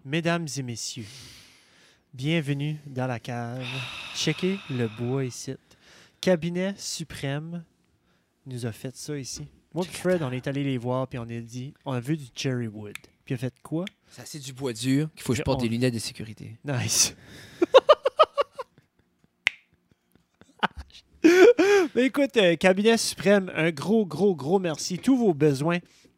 Mesdames et messieurs, bienvenue dans la cave. Checkez le bois ici. Cabinet suprême nous a fait ça ici. Moi et Fred, on est allé les voir puis on a dit, on a vu du cherry wood. Puis il a fait quoi? C'est assez du bois dur qu'il faut que je porte des lunettes de sécurité. Nice. Mais écoute, Cabinet suprême, un gros merci. Tous vos besoins.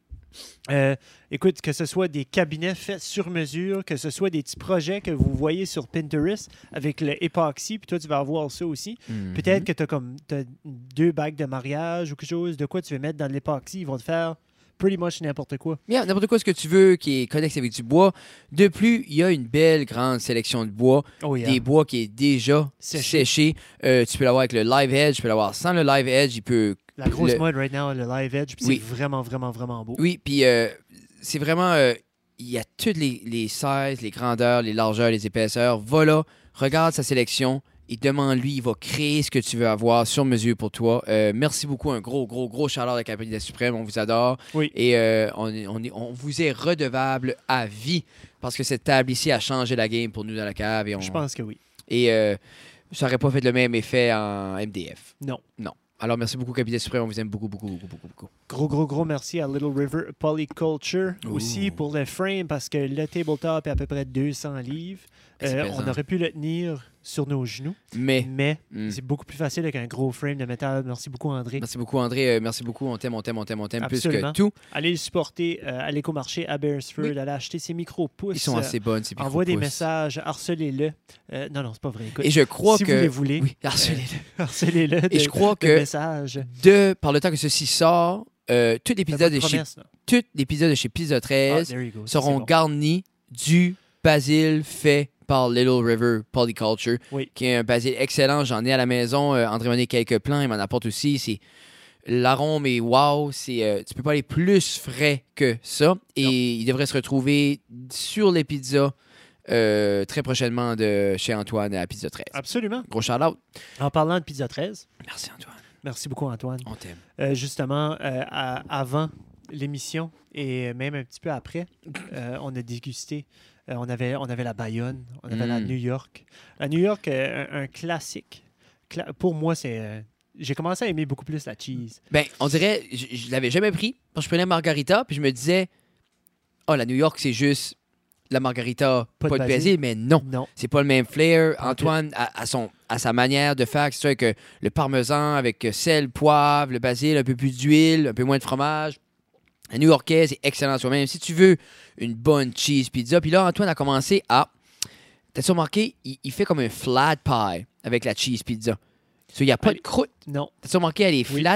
Écoute, que ce soit des cabinets faits sur mesure, que ce soit des petits projets que vous voyez sur Pinterest avec le époxy, puis toi, tu vas avoir ça aussi. Mm-hmm. Peut-être que tu as 2 bagues de mariage ou quelque chose, de quoi tu veux mettre dans l'époxy. Ils vont te faire pretty much n'importe quoi. Yeah, n'importe quoi ce que tu veux qui est connexe avec du bois. De plus, il y a une belle grande sélection de bois. Oh yeah. Des bois qui est déjà séché. Tu peux l'avoir avec le Live Edge, tu peux l'avoir sans le Live Edge. La grosse mode right now, le Live Edge, puis oui. c'est vraiment beau. Oui, puis c'est vraiment... il y a toutes les sizes, les grandeurs, les largeurs, les épaisseurs. Va là, regarde sa sélection et demande-lui, il va créer ce que tu veux avoir sur mesure pour toi. Merci beaucoup, un gros shout-out à Cabinet Suprême, on vous adore. Oui. Et on vous est redevable à vie parce que cette table ici a changé la game pour nous dans la cave. Je pense que oui. Et ça n'aurait pas fait le même effet en MDF. Non. Alors, merci beaucoup, Cabinet Suprême. On vous aime beaucoup. Gros merci à Little River Polyculture aussi pour le frame parce que le tabletop est à peu près 200 livres. On aurait pu le tenir sur nos genoux, mais c'est beaucoup plus facile avec un gros frame de métal. Merci beaucoup, André. Merci beaucoup, André. Merci beaucoup. On t'aime plus que tout. Allez le supporter à l'écomarché à Beresford. Allez acheter ses micro-pouces. Ils sont assez bonnes, ces micro-pouces. Envoie des messages, harcelez-le. Non, c'est pas vrai. Écoute, et je crois si que... vous les voulez, oui, harcelez-le. Harcelez-le et je crois que messages. Par le temps que ceci sort, tout l'épisode de chez Pizza 13 seront garnis du basil fait par Little River Polyculture, qui est un basil excellent. J'en ai à la maison. André m'en a quelques plants. Il m'en apporte aussi. L'arôme est wow. Tu peux pas aller plus frais que ça. Et il devrait se retrouver sur les pizzas très prochainement de chez Antoine à Pizza 13. Absolument. Gros shout-out. En parlant de Pizza 13. Merci, Antoine. Merci beaucoup, Antoine. On t'aime. Justement, avant l'émission et même un petit peu après, on a dégusté. On avait la Bayonne, on avait la New York. La New York, un classique. Pour moi, c'est... j'ai commencé à aimer beaucoup plus la cheese. Ben, on dirait, je l'avais jamais pris. Quand je prenais Margarita, puis je me disais, la New York, c'est juste la Margarita, pas de basil, mais non. C'est pas le même flair. Antoine, à sa manière de faire, c'est avec le parmesan, avec sel, poivre, le basil, un peu plus d'huile, un peu moins de fromage. La New-Yorkaise est excellente soi-même. Si tu veux une bonne cheese pizza, puis là, Antoine a commencé à... T'as-tu remarqué? Il fait comme un flat pie avec la cheese pizza. Il n'y a pas de croûte. Non. T'as-tu remarqué? Elle est flat,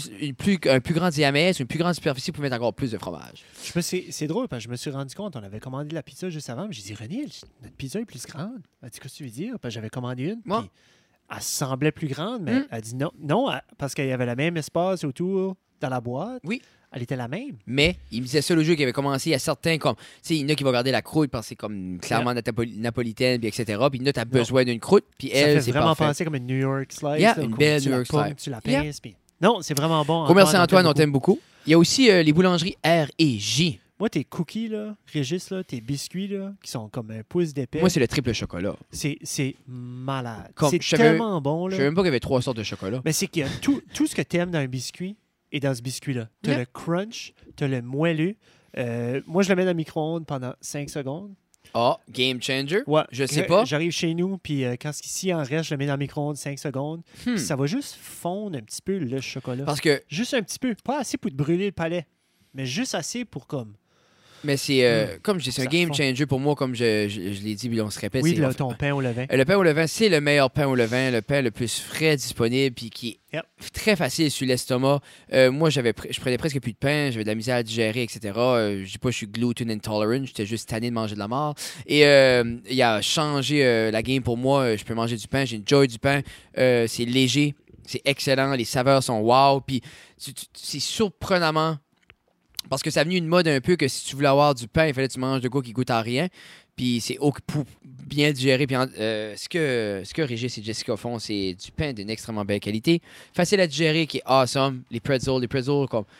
un plus grand diamètre, une plus grande superficie pour mettre encore plus de fromage. C'est drôle, parce que je me suis rendu compte, on avait commandé la pizza juste avant, mais j'ai dit, René, notre pizza est plus grande. Elle dit, qu'est-ce que tu veux dire? Parce que j'avais commandé une, puis elle semblait plus grande, mais elle dit non, parce qu'il y avait le même espace autour dans la boîte. Oui. Elle était la même. Mais il me disait ça le jeu qui avait commencé. Il y a certains comme. Tu sais, il y en a qui vont garder la croûte parce que c'est comme clairement napolitaine, puis etc. Puis il y en a qui ont besoin d'une croûte. Puis elle, c'est vraiment parfait. penser comme une New York slice. Une belle New York slice. Tu la pinces. Puis... Non, c'est vraiment bon. Merci Antoine, on t'aime beaucoup. Il y a aussi les boulangeries R&J. Moi, tes cookies, là, Régis, là, tes biscuits, là, qui sont comme un pouce d'épais. Moi, c'est le triple chocolat. C'est malade. C'est tellement bon. Je savais même pas qu'il y avait 3 sortes de chocolat. Mais c'est qu'il y a tout ce que tu aimes dans un biscuit. Et dans ce biscuit-là, tu as le crunch, tu as le moelleux. Moi, je le mets dans le micro-ondes pendant 5 secondes. Game changer? Ouais, je sais pas. J'arrive chez nous, puis quand ici en reste, je le mets dans le micro-ondes 5 secondes. Puis ça va juste fondre un petit peu le chocolat. Parce que... Juste un petit peu. Pas assez pour te brûler le palais, mais juste assez pour comme... Mais c'est, comme je dis, c'est un game changer pour moi, comme je l'ai dit, puis on se répète. Oui, ton pain au levain. Le pain au levain, c'est le meilleur pain au levain, le pain le plus frais disponible, puis qui est très facile sur l'estomac. Moi, je prenais presque plus de pain, j'avais de la misère à digérer, etc. Je dis pas que je suis gluten intolerant, j'étais juste tanné de manger de la mort. Et il a changé la game pour moi. Je peux manger du pain, j'ai une joy du pain. C'est léger, c'est excellent, les saveurs sont wow, puis c'est surprenamment... Parce que ça a venu une mode un peu que si tu voulais avoir du pain, il fallait que tu manges de quoi qui goûte à rien. Puis c'est pour bien digérer. Puis ce que Régis et Jessica font, c'est du pain d'une extrêmement belle qualité. Facile à digérer, qui est awesome. Les pretzels comme...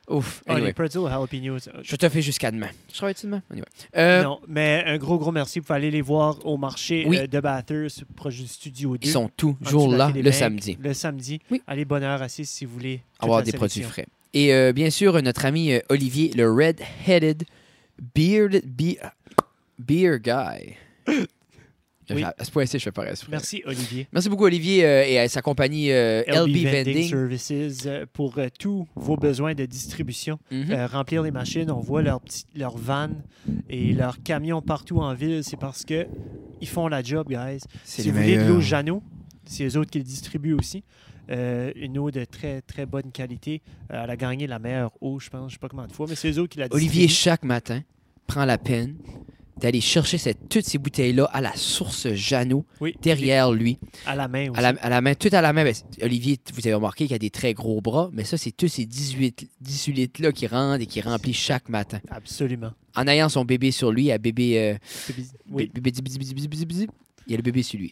Ouf. Ah, Anyway. les pretzel jalapenos. Je te fais jusqu'à demain. Je travaille-tu demain? Anyway. Non, mais un gros merci. Vous pouvez aller les voir au marché Oui. de Bathurst, proche du Studio 2. Ils sont en toujours dessous de la là Quai des le Mecs, samedi. Le samedi. Oui. Allez, bonne heure assise si vous voulez. toute Avoir la des produits sélection. frais. Et bien sûr, notre ami Olivier, le Red-Headed Beer Guy. Oui. À ce point-ci, je fais pas rester. Merci, Olivier. Merci beaucoup, Olivier, et à sa compagnie LB Vending. Services pour tous vos besoins de distribution. Mhm. Remplir les machines, on voit leurs vannes et leurs camions partout en ville. C'est parce que ils font la job, guys. C'est Si les vous voulez de meilleurs. l'eau Jeannot, c'est eux autres qui le distribuent aussi. Une eau de très, très bonne qualité. Elle a gagné la meilleure eau, je pense. Je ne sais pas comment de fois, mais c'est eux autres qui la distribuent. Olivier, chaque matin, prend la peine d'aller chercher toutes ces bouteilles-là à la source Jeannot, Oui, derrière lui, à la main aussi. à la main, tout à la main. Ben, Olivier, vous avez remarqué qu'il a des très gros bras, mais ça, c'est tous ces 18 litres-là qui rentrent et qui remplit chaque matin. Absolument. En ayant son bébé sur lui, à bébé... Oui, bébé il y a le bébé sur lui.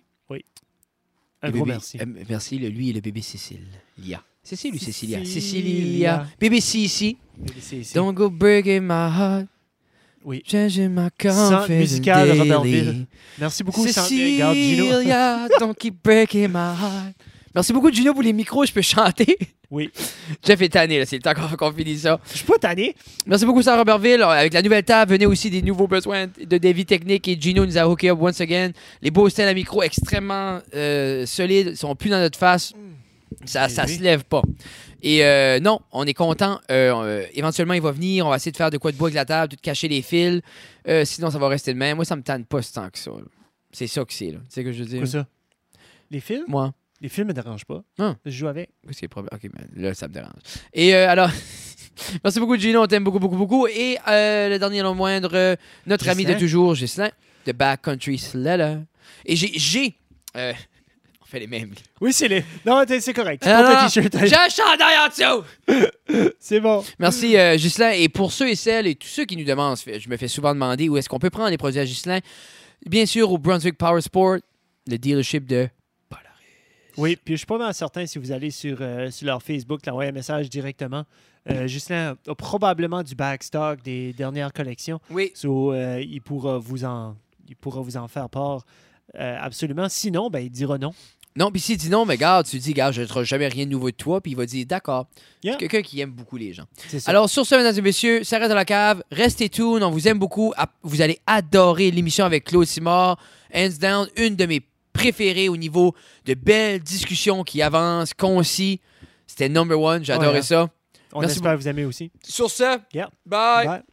un Le gros bébé- merci. merci, lui et le bébé Cécile. Cécile ou Cécilia? Cécilia. Bébé Cici. C'est- Don't go breaking my heart. Oui. Changing my Sans confidence musical daily. Robertville. Merci beaucoup, regarde, Gino. Cecilia, don't keep breaking my heart. Merci beaucoup, Gino, pour les micros. Je peux chanter. Oui. Jeff est tanné, là. C'est le temps qu'on finisse ça. Je suis pas tanné. Merci beaucoup, Sarah Robertville. Avec la nouvelle table, venez aussi des nouveaux besoins de dévis techniques. Et Gino nous a hooké up once again. Les beaux stands à micro extrêmement solides. Ils sont plus dans notre face. Ça se lève pas. Et non, on est content. Éventuellement, il va venir. On va essayer de faire de quoi de bois avec la table, de cacher les fils. Sinon, ça va rester de même. Moi, ça me tente pas tant que ça. Là. C'est ça que c'est. Là. Tu sais ce que je veux dire? Quoi ça? Les films? Moi. Les films me dérangent pas. Ah. Je joue avec. Qu'est-ce qui est le problème? OK, mais là, ça me dérange. Et alors, merci beaucoup, Gino. On t'aime beaucoup, beaucoup, beaucoup. Et le dernier, non moindre, notre ami de Ghislain. toujours, Ghislain, de Backcountry Sleller. Et j'ai on fait les mêmes. Oui, c'est les. Non, c'est correct. Tu Non, portes non, le t-shirt. J'ai un chandail en dessous! C'est bon. Merci, Ghislain. Et pour ceux et celles et tous ceux qui nous demandent, je me fais souvent demander où est-ce qu'on peut prendre les produits à Ghislain. Bien sûr, au Brunswick Power Sport, le dealership de Polaris. Oui, puis je suis pas mal certain si vous allez sur leur Facebook, l'envoyer un message directement. Ghislain a probablement du backstock des dernières collections. Oui. So, il pourra vous en faire part. Absolument. Sinon, ben, il dira non. Non, puis s'il dit non, mais regarde, tu dis, regarde, je ne trouve jamais rien de nouveau de toi, puis il va dire, d'accord. Yeah. C'est quelqu'un qui aime beaucoup les gens. C'est ça. Alors, sur ce, mesdames et messieurs, ça reste dans la cave. Restez tuned, on vous aime beaucoup. Vous allez adorer l'émission avec Claude Simard. Hands down, une de mes préférées au niveau de belles discussions qui avancent, concis. C'était number one, j'ai adoré Ouais, hein. ça. On merci espère vous aimer aussi. Sur ce, Yeah. bye. Bye.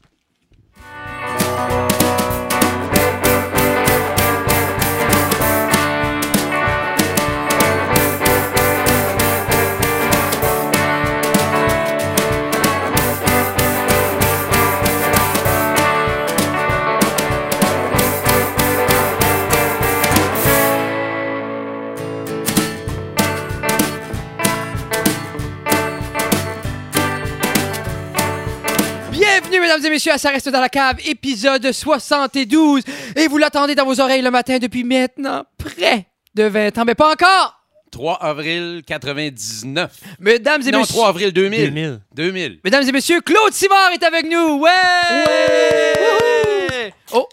Bienvenue, mesdames et messieurs, à Ça reste dans la cave, épisode 72. Et vous l'attendez dans vos oreilles le matin depuis maintenant près de 20 ans, mais pas encore. 3 avril 99. Mesdames et Non, messieurs, 3 avril 2000. 2000. 2000. mesdames et messieurs, Claude Simard est avec nous. Ouais! Oh!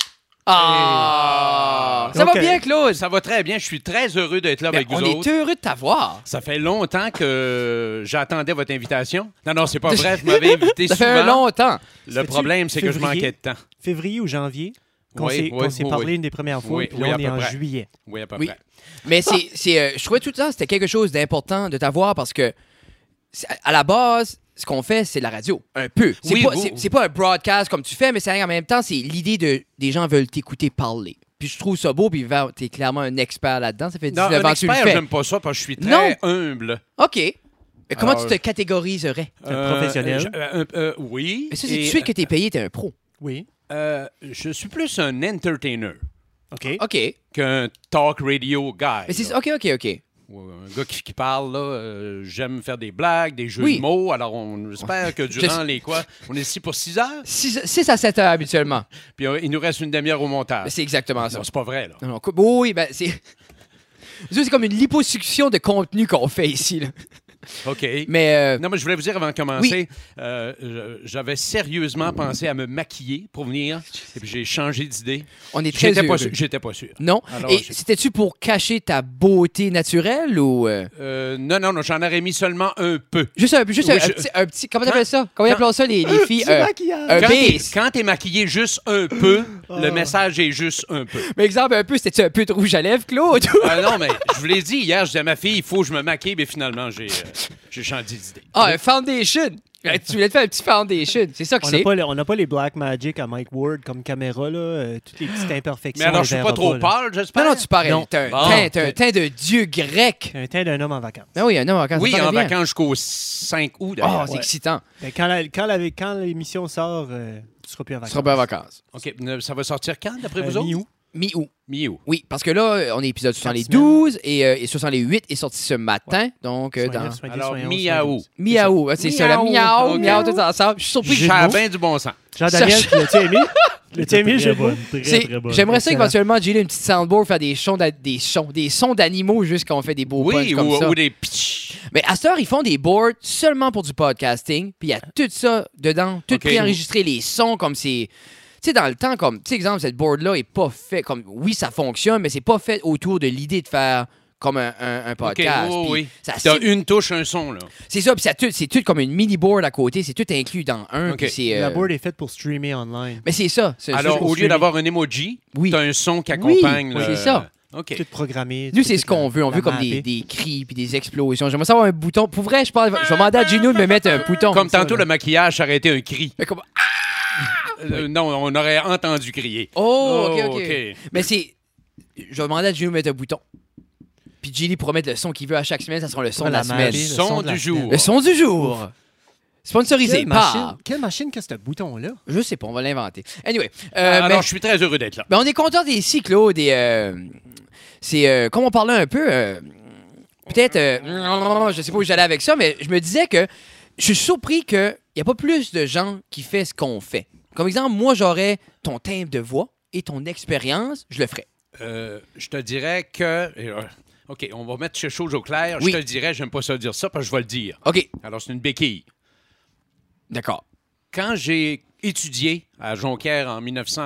Ah! Ça Ok. va bien, Claude? Ça va très bien. Je suis très heureux d'être là Ben, avec vous on est autres. heureux de t'avoir. Ça fait longtemps que j'attendais votre invitation. Non, c'est pas vrai. Vous m'avez invité Ça fait souvent. un long temps. Le Fais-tu problème, c'est que je février? manquais de temps. Février ou janvier, qu'on Oui, s'est oui, parlé oui. une des premières fois, Oui, puis oui, là, à on est peu en près. juillet. Oui, à peu Oui. près. Mais je trouvais tout le temps c'était quelque chose d'important de t'avoir parce que, à la base, ce qu'on fait, c'est la radio. Un peu. C'est Oui, pas, vous- c'est pas un broadcast comme tu fais, mais c'est en même temps, c'est l'idée des gens veulent t'écouter parler. Puis je trouve ça beau, puis t'es clairement un expert là-dedans. Ça fait 19 Non, un ans que tu le expert, fais. j'aime pas ça parce que je suis très Non. humble. OK. Mais comment Alors, tu te catégoriserais? Un professionnel. Oui. Mais ça, c'est tout Et, de suite que t'es payé, t'es un pro. Oui. je suis plus un entertainer OK. OK. qu'un talk radio guy. Mais c'est là. OK. Ouais, un gars qui parle, là, j'aime faire des blagues, des jeux Oui. de mots. Alors, on espère que durant les quoi, on est ici pour 6 heures, 6 à 7 heures habituellement. puis il nous reste une demi-heure au montage. Mais c'est exactement ça. Non, c'est pas vrai, là. Non, oui, ben c'est. C'est comme une liposuction de contenu qu'on fait ici. Là. OK. Mais Non, mais je voulais vous dire avant de commencer, j'avais sérieusement pensé à me maquiller pour venir, et puis j'ai changé d'idée. on est très heureux. J'étais pas sûr. Non. Alors, Et c'était-tu pour cacher ta beauté naturelle ou... Non, j'en aurais mis seulement un peu. Juste un petit... Comment t'appelles ça? Comment ils appellent ça, les filles? Du maquillage. Un Quand base. quand t'es maquillé juste un peu, le message est juste un peu. Mais exemple, un peu, c'était-tu un peu de rouge à lèvres, Claude? Non, mais je vous l'ai dit hier, je disais à ma fille, il faut que je me maquille, mais finalement, j'ai changé d'idée. Un foundation. Tu voulais te faire un petit foundation. C'est ça que c'est. On n'a pas les Black Magic à Mike Ward comme caméra, là. Toutes les petites imperfections. Mais alors, je suis les pas verras trop là. pâle, j'espère? Non, tu parais. Non. T'as Bon. un teint de dieu grec. Un teint d'un homme en vacances. Ah oui, un homme en vacances. Oui, ça paraît en bien. vacances jusqu'au 5 août, Oh, d'ailleurs. c'est Ouais. excitant. Ben, quand l'émission sort, tu seras plus en Tu vacances. seras bien en vacances. OK, ça va sortir quand, d'après vous autres? Mi-août. Mi-août. Mi-août. Oui, parce que là, on est épisode 72 et 68 est sorti ce matin. Donc, dans... Alors, mi-août. Mi-août. C'est ça, le miaou, OK. miaou, tout ensemble. Je suis surpris que Ça a mots. bien du bon sens. Jean-Daniel, l'as-tu aimé? L'as-tu aimé, je bonne, très bonne. J'aimerais ça Excellent. éventuellement, Gilles, une petite soundboard, faire des sons d'animaux juste quand on fait des beaux punchs Oui, comme ça. ou des pitch. Mais à cette heure, ils font des boards seulement pour du podcasting, puis il y a tout ça dedans, tout OK. préenregistré, les sons comme c'est... Tu sais, dans le temps, comme, tu sais, exemple, cette board-là est pas fait comme... Oui, ça fonctionne, mais c'est pas fait autour de l'idée de faire comme un podcast. OK, Puis oui. ça T'as cible- une touche, un son, là. C'est ça, puis c'est tout comme une mini-board à côté, c'est tout inclus dans un. OK. Puis c'est, La board est faite pour streamer online. Mais c'est ça. Alors, ça, au lieu d'avoir un emoji, Oui. t'as un son qui accompagne. Oui, le- c'est ça. OK. Tout programmé. Nous, tout c'est est ce qu'on veut. On la veut comme mapper. des cris puis des explosions. J'aimerais savoir un bouton. Pour vrai, je vais demander à Gino de me mettre un bouton. Comme ça, tantôt, là. le maquillage, ça aurait été un cri. Mais comme- Non, on aurait entendu crier. Oh, OK. OK. Mais c'est... Je vais demander à Gino de mettre un bouton. Puis Gilly pourrait mettre le son qu'il veut à chaque semaine. Ça sera le son de la semaine. mapper, Le son de la du semaine. jour. Le son du jour. Sponsorisé par... Quelle machine que ce bouton-là? Je sais pas, on va l'inventer. Anyway. Alors, mais- je suis très heureux d'être là. Ben, on est content des ici, Claude. Et, c'est comme on parlait un peu, peut-être, je sais pas où j'allais avec ça, mais je me disais que je suis surpris qu'il n'y a pas plus de gens qui font ce qu'on fait. Comme exemple, moi, j'aurais ton timbre de voix et ton expérience, je le ferais. Je te dirais que... OK, on va mettre ces choses au clair. Oui. Je te le dirais, j'aime pas ça dire ça, parce que je vais le dire. OK, Alors, c'est une béquille. d'accord. Quand j'ai étudié à Jonquière en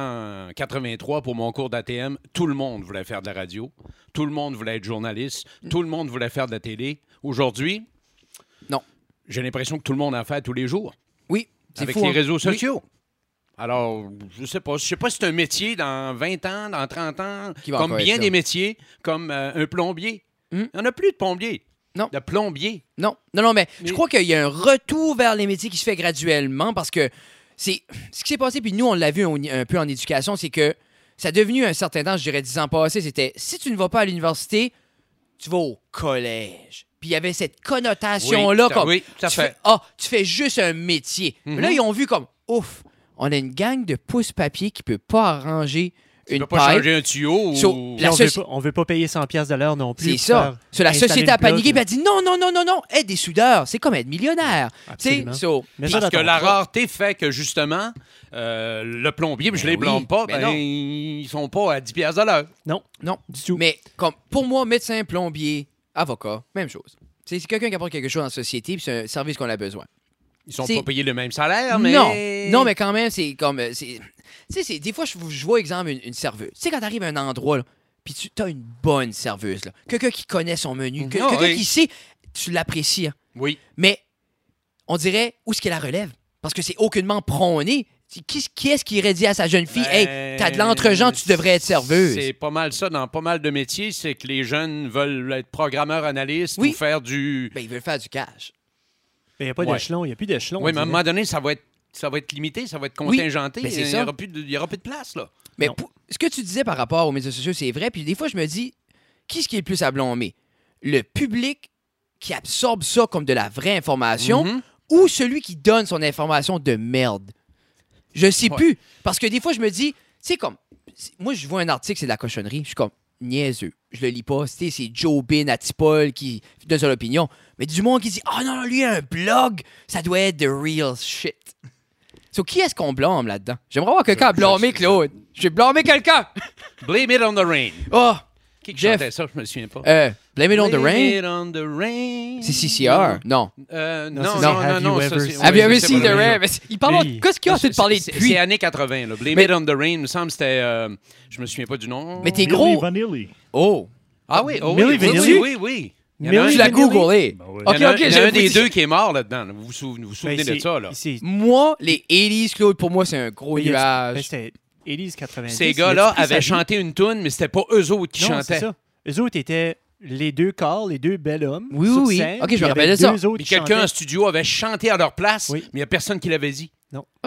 1983 pour mon cours d'ATM, tout le monde voulait faire de la radio. Tout le monde voulait être journaliste. Tout le monde voulait faire de la télé. Aujourd'hui, Non. j'ai l'impression que tout le monde en fait tous les jours. Oui, c'est Avec fou. les hein? réseaux Oui. sociaux. Alors, je sais pas. Je sais pas si c'est un métier dans 20 ans, dans 30 ans, Qui va comme encore bien être des là. métiers, comme un plombier. Hmm. Il n'y en a plus de plombier. Non. De plombier. Non, mais je crois qu'il y a un retour vers les métiers qui se fait graduellement parce que c'est ce qui s'est passé, puis nous, on l'a vu un peu en éducation, c'est que ça a devenu un certain temps, je dirais 10 ans passés, c'était si tu ne vas pas à l'université, tu vas au collège. Puis il y avait cette connotation-là comme Oui, tout à tu fait. fais, tu fais juste un métier. Mais là, ils ont vu comme ouf, on a une gang de pouces-papier qui peut pas arranger Tu une peux pas pipe. changer un tuyau So, ou... La Puis soci- on veut pas payer 100$ de l'heure non plus. C'est pour ça. faire So, la installer société une a paniqué, plug. puis elle a dit non, aide des soudeurs. C'est comme être millionnaire. Tu sais, Absolument. so, Mais ça Parce dans que ton la propre- rareté fait que, justement, le plombier, puis je Ben les oui, blâme pas, ben ben, non. ils sont pas à 10$ de l'heure. Non, non. du tout. Mais comme pour moi, médecin, plombier, avocat, même chose. C'est quelqu'un qui apporte quelque chose dans la société, puis c'est un service qu'on a besoin. Ils sont C'est- pas payés le même salaire, mais... Non, mais quand même, c'est comme. Tu sais, des fois, je vois, exemple, une serveuse. Tu sais, quand t'arrives à un endroit, là, puis tu as une bonne serveuse, là, quelqu'un qui connaît son menu, quelqu'un oui. qui sait, tu l'apprécies. Hein. Oui. Mais on dirait, où est-ce qu'elle la relève? Parce que c'est aucunement prôné. Qui est-ce qui irait dire à sa jeune fille, hey, t'as de l'entre-gens, tu devrais être serveuse? C'est pas mal ça dans pas mal de métiers, c'est que les jeunes veulent être programmeurs, analystes Oui. ou faire du... Ben, ils veulent faire du cash. Il n'y a pas Ouais. d'échelon. Il n'y a plus d'échelon. Oui, mais à un on moment donné, ça va être limité, ça va être contingenté. ben, c'est Il ça. n'y aura plus de place, là. Mais Non. ce que tu disais par rapport aux médias sociaux, c'est vrai. Puis des fois, je me dis, qui est-ce qui est le plus à blâmer? Le public qui absorbe ça comme de la vraie information Mhm. ou celui qui donne son information de merde? Je sais Ouais. plus. Parce que des fois, je me dis, tu sais, comme, moi, je vois un article, c'est de la cochonnerie. Je suis comme, niaiseux. Je le lis pas. C'est Joe Bin à Tipol qui donne son opinion. Mais du monde qui dit, ah non, lui, un blog, ça doit être the real shit. So, qui est-ce qu'on blâme là-dedans? J'aimerais voir quelqu'un à blâmer, Claude. Je vais blâmer quelqu'un. Blame it on the rain. Oh, Qui Jeff. chantait ça? Je me souviens pas. Blame It on the Blame Rain? It on the Rain. C'est CCR? Non. Non. Have you ever seen the Rain? Rain? Mais il parle... Qu'est-ce qu'il y a à te parler depuis? C'est années 80. Là. Blame It on the Rain, il me semble que c'était... je me souviens pas du nom. Mais t'es Milli gros. Vanilli. Oh. Ah oui, Milli Vanilli? oui. Il y en a Milli un- Tu l'as Vanilli? googlé. Ben ouais. OK, il y en a- OK, il y en a je un vous des dis- deux qui est mort là-dedans. Vous vous souvenez de ça, là? Moi, les 80s, Claude, pour moi, c'est un gros nuage. C'était 80s, 90s. Ces gars-là Il a pris sa avaient vie. chanté une toune, mais c'était pas eux autres qui Non, c'est chantaient. ça. Eux autres étaient les deux corps, les deux bel hommes. Oui, sur oui. scène, Ok, je puis il y me rappelle avait de ça. deux autres Puis qui quelqu'un en chantaient. studio avait chanté à leur place, Oui. mais il n'y a personne qui l'avait dit.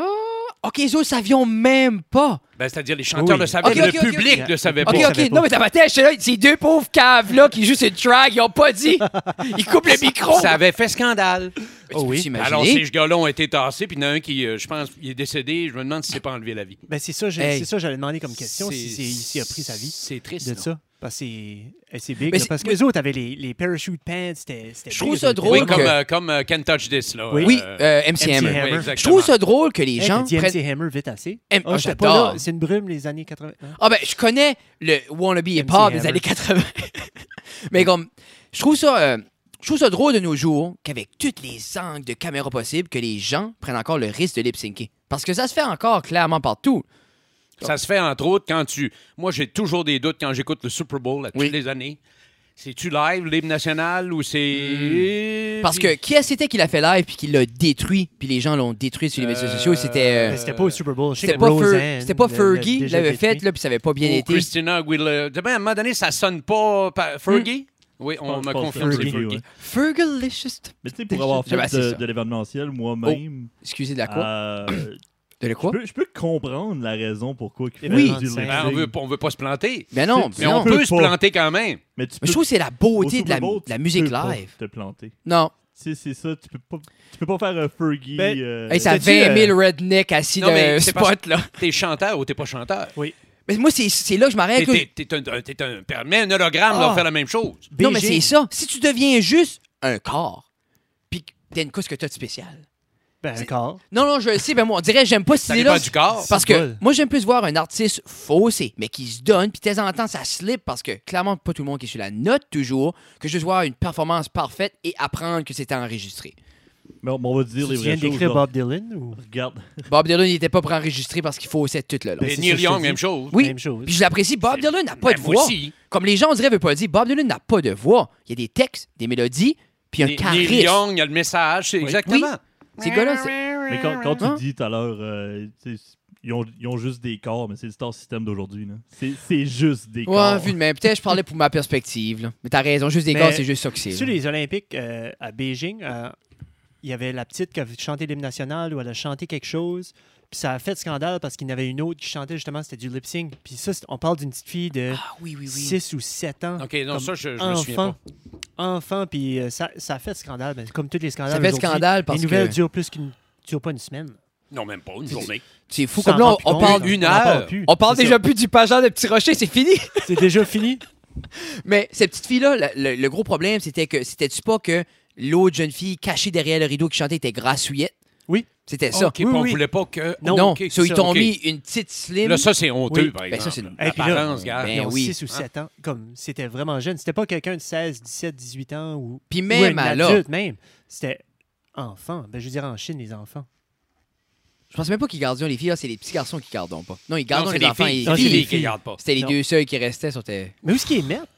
OK, les autres savions même pas. Ben, c'est-à-dire, les chanteurs Oui. le savaient, Ok, mais ok, le ok, public ok. ne le savait OK, pas. savais OK. pas. Non, mais t'as j'étais là, ces deux pauvres caves-là qui jouent sur le track, ils ont pas dit. Ils coupent le micro. Ça avait fait scandale. Oh oui. Alors, ces gars-là ont été tassés, puis il y en a un qui, je pense, il est décédé. Je me demande s'il s'est pas enlevé la vie. Ben, c'est ça, Hey. j'allais demander comme question, s'il a pris sa vie C'est triste. de là. ça. Parce que c'est big. Mais là, parce que les autres avaient les parachute pants, c'était Je trouve big, ça eux drôle autres. Oui, que- comme Can't Touch This, là. Oui. Oui, MC Hammer. Hammer. Oui, Je exactement. trouve ça drôle que les Hey, gens t'as dit prennent... MC Hammer vite assez. Ah, J'étais pas j'adore. là. C'est une brume les années 80. Hein? Ah ben, je connais le wannabe hip-hop Hammer. des années 80. Mais comme, je trouve ça drôle de nos jours qu'avec tous les angles de caméra possibles, que les gens prennent encore le risque de lip-syncer. Parce que ça se fait encore clairement partout. Ça se fait, entre autres, quand tu... Moi, j'ai toujours des doutes quand j'écoute le Super Bowl, là, toutes Oui. les années. C'est-tu live, l'hymne national, ou c'est... Parce que qui est-ce c'était qui l'a fait live puis qui l'a détruit, puis les gens l'ont détruit sur les médias sociaux, c'était... Mais c'était pas au Super Bowl. Je sais C'était que pas, Roseanne c'était pas l'a Fergie qui déjà l'avait détruit. fait, là, puis ça avait pas bien Ou été. Christina Aguilera. À un moment donné, ça sonne pas... Fergie? Oui, on me confirme que c'est Fergie, Fergie. ouais. Fergalicious. Mais tu sais, pour avoir J'aime fait assez ça. de l'événementiel moi-même, Excusez de la quoi? De la je quoi? peux comprendre la raison pourquoi il fait Oui. du Ben, lip-sync. On veut pas se planter. Ben non, C'est- Mais ben on non. peut peut se pas. planter quand même. Mais tu Mais peux, je trouve que c'est la au beauté de Super Bowl, la tu musique peux pas live. te planter. Non. C'est ça, tu peux pas faire un Fergie. Ben, Hey, t'as C'était-tu, 20 000 rednecks assis Non, dans mais un c'est parce- spot, là. T'es chanteur ou t'es pas chanteur? Mais moi, c'est là que je m'arrête. Mets un hologramme, Ah. leur faire la même chose. Non, mais BG. c'est ça. Si tu deviens juste un corps, puis que t'as une couche que t'as de spécial. Ben, encore. Non, je le sais, ben moi, on dirait j'aime pas Ça cette dépend idée-là. du corps. Parce C'est que bol. moi, j'aime plus voir un artiste faussé, mais qui se donne, puis de temps en temps, ça slip, parce que clairement, pas tout le monde qui est sur la note toujours, que juste voir une performance parfaite et apprendre que c'était enregistré. Mais on va dire Tu les viens vraies choses. d'écrire là. Bob Dylan ou Regarde. Bob Dylan, il était pas préenregistré parce qu'il faussait tout le long. Ben, Et c'est Neil ça que je Young, te même dis. chose. Oui, Même chose. puis je l'apprécie. Bob Dylan n'a pas de moi voix. aussi. Comme les gens, on dirait, veulent pas dire, Bob Dylan n'a pas de voix. Il y a des textes, des mélodies, puis un Neil charisme. Young, il y a le message, c'est exactement. Ces gars-là, c'est... Mais quand tu Hein? dis tout à l'heure, tu sais, ils ont juste des corps, mais c'est le star system d'aujourd'hui. là. C'est juste des Ouais, corps. vu de même. Peut-être que je parlais pour ma perspective. Là. Mais t'as raison, juste des Mais gars, c'est juste ça que c'est. Sur là. les Olympiques à Beijing, il y avait la petite qui a chanté l'hymne national ou elle a chanté quelque chose. Puis ça a fait scandale parce qu'il y en avait une autre qui chantait justement, c'était du lip-sync. Puis ça, on parle d'une petite fille de Ah oui, oui, oui. 6 ou 7 ans. OK, non, Comme ça, je me souviens pas. Enfant, puis ça a fait scandale. Ben, comme tous les scandales. Ça fait aujourd'hui, scandale parce les nouvelles que- durent pas une semaine. Non, même pas, une journée. C'est fou. Ça Comme là, en rend plus on compte, parle, là. une On en parle heure. plus. on parle C'est déjà ça. plus du pageant de Petit Rocher, c'est fini. C'est déjà fini. Mais cette petite fille-là, le gros problème, c'était que c'était-tu pas que l'autre jeune fille cachée derrière le rideau qui chantait était grassouillette? Oui. C'était ça. OK, puis on oui. voulait pas que... Non, OK, so, ils ça, t'ont OK. mis une petite slim. Là, ça, c'est honteux, Oui. par Ben, exemple. ça, c'est- Et puis là, L'apparence, gars. ben, Ils ont oui. 6 ou 7 ans. Comme c'était vraiment jeune. C'était pas quelqu'un de 16, 17, 18 ans ou, Puis ou même un à là, adulte même. C'était enfant. Ben, je veux dire en Chine, les enfants. je pense même pas qu'ils gardent les filles, là, c'est les petits garçons qui gardent pas. Non, ils Non, gardent c'est les enfants. filles. et Non, C'est c'est les les filles qui filles. regardent pas. C'était les Non. deux seuls qui restaient. Mais où est-ce qu'ils mettent?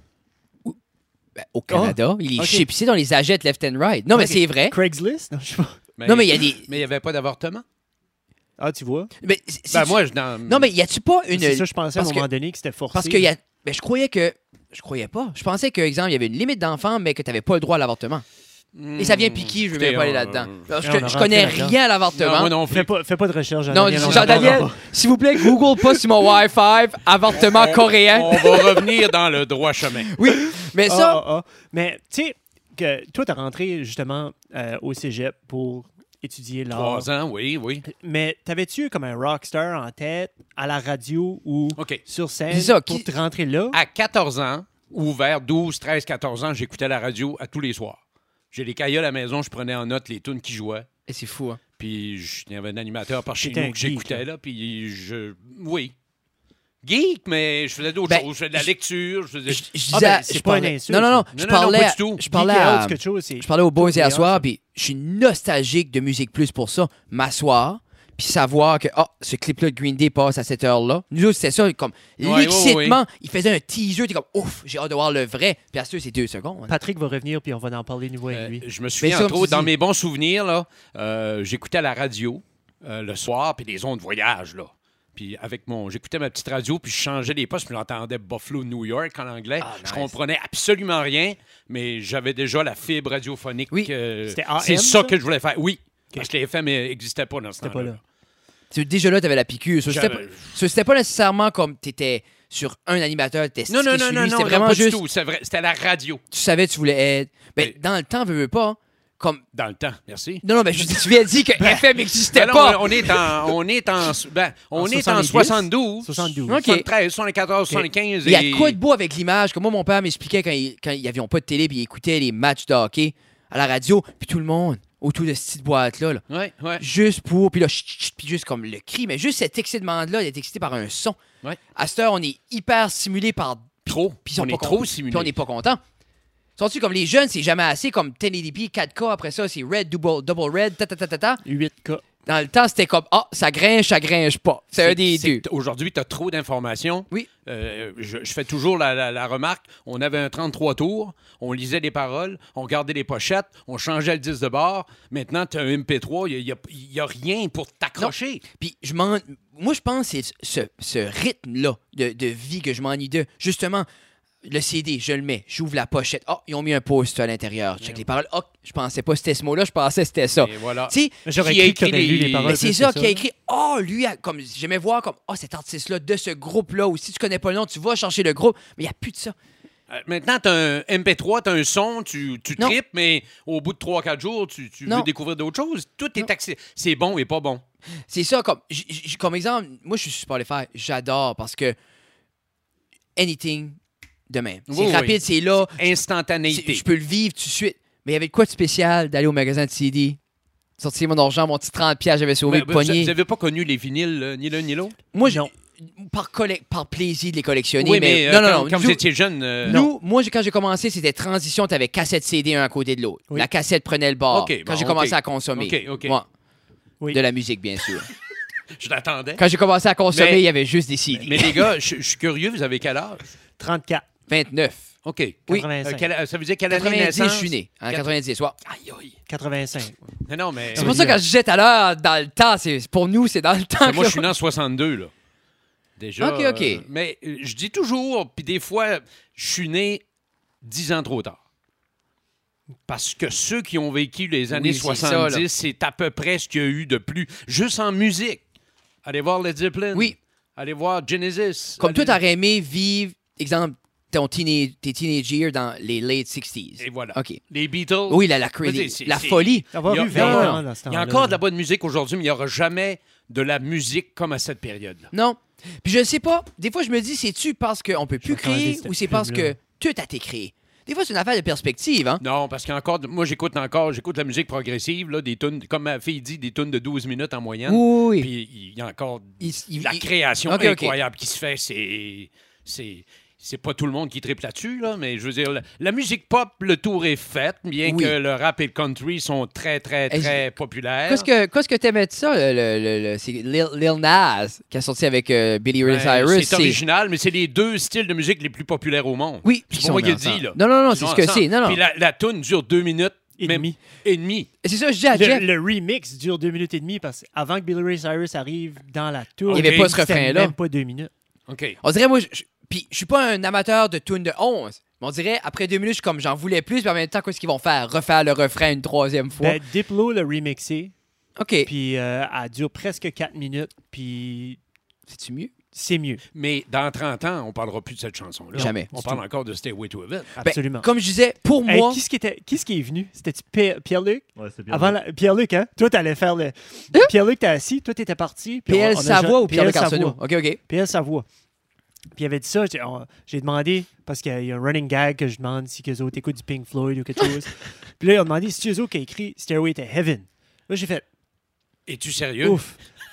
Ben, au Canada. Ils ok. ship ici, on les achète left and right. Non, mais Ok. c'est vrai. Craigslist? Non, je sais pas. Non, mais il y a des. Mais il n'y avait pas d'avortement? Ah, tu vois? Mais Ben, moi, je... dans- Non, mais y a-tu pas une. C'est ça, je pensais à un parce que- moment donné que c'était forcé. Parce que y a. Ben, je croyais que. Je croyais pas. Je pensais que, exemple, il y avait une limite d'enfants, mais que tu n'avais pas le droit à l'avortement. Et ça vient piquer, je veux même pas aller là-dedans. Alors, on a je rentré connais là-dedans. rien à Non, l'avortement. moi non plus. Fais pas de recherche, Non, Jean-Daniel. on en Jean-Daniel, parlera pas. s'il vous plaît, Google pas sur mon Wi-Fi, avortement coréen. On va revenir dans le droit chemin. Oui, mais ça, Ah. Mais, tu sais, que toi, tu as rentré justement au cégep pour étudier l'art. 3 ans, oui. Mais t'avais-tu comme un rockstar en tête à la radio ou OK. sur scène C'est ça, pour qui- te rentrer là? À 14 ans, ou vers 12, 13, 14 ans, j'écoutais la radio à tous les soirs. J'ai les cahiers à la maison, je prenais en note les tunes qui jouaient. Et c'est fou, hein. Puis il y avait un animateur par chez T'étais nous un que geek, j'écoutais là. là, puis je... Oui. Geek, mais je faisais d'autres choses. Je faisais de la lecture. Je faisais... Je Ah, disais, ben, c'est pas une insulte. non, je parlais, pas du tout. je parlais Geek à, out, quelque chose, c'est- je parlais aux boys tout hier est soir, awesome. puis je suis nostalgique de Musique Plus pour ça. M'asseoir, puis savoir que ce clip-là de Green Day passe à cette heure-là. Nous autres, c'était ça, comme l'excitement. Il faisait un teaser, t'es comme ouf, j'ai hâte de voir le vrai. Puis à ce c'est 2 secondes. Patrick va revenir, puis on va en parler nouveau avec lui. Je me souviens, ça, entre autres, tu dans dis- mes bons souvenirs, là, j'écoutais à la radio le soir, puis les ondes de voyage, là. Puis j'écoutais ma petite radio, puis je changeais les postes, puis j'entendais Buffalo, New York en anglais. Ah, nice. Je comprenais absolument rien, mais j'avais déjà la fibre radiophonique. Oui. C'était AM, c'est ça? ça que je voulais faire. Oui, parce que les FM n'existaient pas dans ce C'était temps-là. pas là. Déjà là, t'avais la piqûre. C'était pas nécessairement comme t'étais sur un animateur, t'étais Non, stické sur lui. C'était vraiment pas juste, du tout. C'était à la radio. tu savais tu voulais être. Ben, Oui. dans le temps, veux pas, comme... Dans le temps, merci. Non, je dis, tu viens de dire que FM n'existait Ben non, pas. on est en 70, 72. 72. OK. 73, 74, 75. Il y a quoi de beau avec l'image? Comme moi, mon père m'expliquait quand ils n'avaient pas de télé puis ils écoutaient les matchs de hockey à la radio, puis tout le monde autour de cette petite boîte-là, là, Ouais. juste pour... Puis là, puis juste comme le cri, mais juste cet excitement-là d'être excité par un son. Ouais. À cette heure, on est hyper stimulé par... Trop. Puis ils sont On pas est trop contents. simulés. Puis on n'est pas content. Sont-tu comme les jeunes, c'est jamais assez, comme 1080p, 4K, après ça, c'est red, double red, ta. 8K. Dans le temps, c'était comme, ça grinche pas. C'est un des deux. Aujourd'hui, tu as trop d'informations. Oui. Je fais toujours la remarque. On avait un 33 tours, on lisait les paroles, on regardait les pochettes, on changeait le disque de bord. Maintenant, tu as un MP3, il n'y a rien pour t'accrocher. Puis moi, je pense que c'est ce rythme-là de vie que je m'ennuie de. Justement, le CD, je le mets, j'ouvre la pochette. Ils ont mis un post à l'intérieur. Check les paroles. Je pensais pas que c'était ce mot-là, je pensais que c'était ça. Et voilà. Tu sais, J'aurais Qui a cru que tu écrit lu les les- paroles. mais c'est plus ça que qui a écrit. Lui, comme j'aimais voir comme cet artiste-là de ce groupe-là. Ou si tu connais pas le nom, tu vas chercher le groupe. Mais il n'y a plus de ça. Maintenant, tu as un MP3, tu as un son, tu Non. tripes, mais au bout de 3-4 jours, tu Non. veux découvrir d'autres choses. Tout Non. est accès. C'est bon et pas bon. C'est ça, comme exemple, moi, je suis sur Spotify. J'adore parce que anything, demain. C'est Oui, rapide, oui. c'est là. Instantanéité. Je peux le vivre tout de suite. Mais il y avait de quoi de spécial d'aller au magasin de CD, sortir mon argent, mon petit 30$, j'avais sauvé Ben, le poignet. vous n'avez pas connu les vinyles, ni l'un ni l'autre? Moi, Non. par plaisir de les collectionner. Oui, mais mais non. quand vous nous- étiez jeune... Moi, quand j'ai commencé, c'était transition, tu avais cassette CD un à côté de l'autre. Oui. La cassette prenait le bord. OK, quand bon, j'ai commencé OK. à consommer. OK. Moi, Oui. de la musique, bien sûr. Je l'attendais. Quand j'ai commencé à consommer, Mais- il y avait juste des CD. Mais les gars, je suis curieux, vous avez quel âge? 34. 29. OK. Oui. 85. Ça veut dire quelle année de 90, naissance? je suis né. En 90, ouais. Aïe, aïe. 85. Non, mais... C'est pour ça que quand je disais tout à l'heure, dans le temps, pour nous, c'est dans le temps. Moi, que- je suis né en 62, là. Déjà. OK. Mais je dis toujours, puis des fois, je suis né 10 ans trop tard. Parce que ceux qui ont vécu les années c'est ça, 70, là. c'est à peu près ce qu'il y a eu de plus. Juste en musique. Allez voir Led Zeppelin. Oui. Allez voir Genesis. Comme toi, Allez- t'aurais aimé vivre, exemple, tes teenage years dans les late 60s. Et voilà. OK. Les Beatles. Oui, la Vas-y, c'est- folie. Avoir Il y a- eu 20 non, ans dans ce Il y a temps-là. encore de la bonne musique aujourd'hui, mais il n'y aura jamais de la musique comme à cette période-là. Non. Puis je sais pas, des fois je me dis, c'est-tu parce qu'on peut plus J'entendais créer cette ou c'est parce que pub-là. tout a été créé? Des fois, c'est une affaire de perspective, hein? Non, parce qu'encore, moi, j'écoute la musique progressive, là, des tunes, comme ma fille dit, des tunes de 12 minutes en moyenne. Oui. Puis il y a encore Il- la création OK. incroyable qui se fait. C'est pas tout le monde qui triple là-dessus, là, mais je veux dire, la musique pop, le tour est fait, bien Oui. que le rap et le country sont très, très, Et très populaires. Qu'est-ce que t'aimais de ça? C'est Lil Nas qui a sorti avec Billy Ray Ben, Cyrus. c'est original, mais c'est les deux styles de musique les plus populaires au monde. Oui, c'est puis pas moi ils qui le sont dis, là. Non, Ils c'est sont ce que ensemble. c'est. Non. Puis la tune dure 2 minutes Et même demi. et demie. C'est ça, je dis à Jeff. Le remix dure 2 minutes et demie parce qu'avant que Billy Ray Cyrus arrive dans la tour, Il y avait pas ce c'était refrain-là. même pas 2 minutes. OK. On dirait, moi, puis je suis pas un amateur de tunes de 11. Mais on dirait, après 2 minutes, je suis comme, j'en voulais plus. Puis en même temps, qu'est-ce qu'ils vont faire? Refaire le refrain une 3e fois. Ben, Diplo l'a remixé, OK. puis elle dure presque 4 minutes, puis C'est-tu mieux? c'est mieux. Mais dans 30 ans, on parlera plus de cette chanson-là. Jamais. On parle encore de Stairway to Heaven. Absolument. Comme je disais, pour Hey, moi... qui est venu? C'était-tu Pierre-Luc? Ouais, c'est bien. Avant Pierre-Luc, hein? Toi, t'allais faire le... Pierre-Luc, t'es assis, toi, t'étais parti. puis PL on a Savoie ou PL Pierre-Luc Arsenault? Savoie. OK. PL Savoie. Puis il avait dit ça, j'ai demandé, parce qu'il y a un running gag que je demande si eux autres écoutent du Pink Floyd ou quelque chose. Puis là, ils ont demandé si c'est eux autres qui a écrit Stairway to Heaven. Là, j'ai fait, Es-tu sérieux? ouf.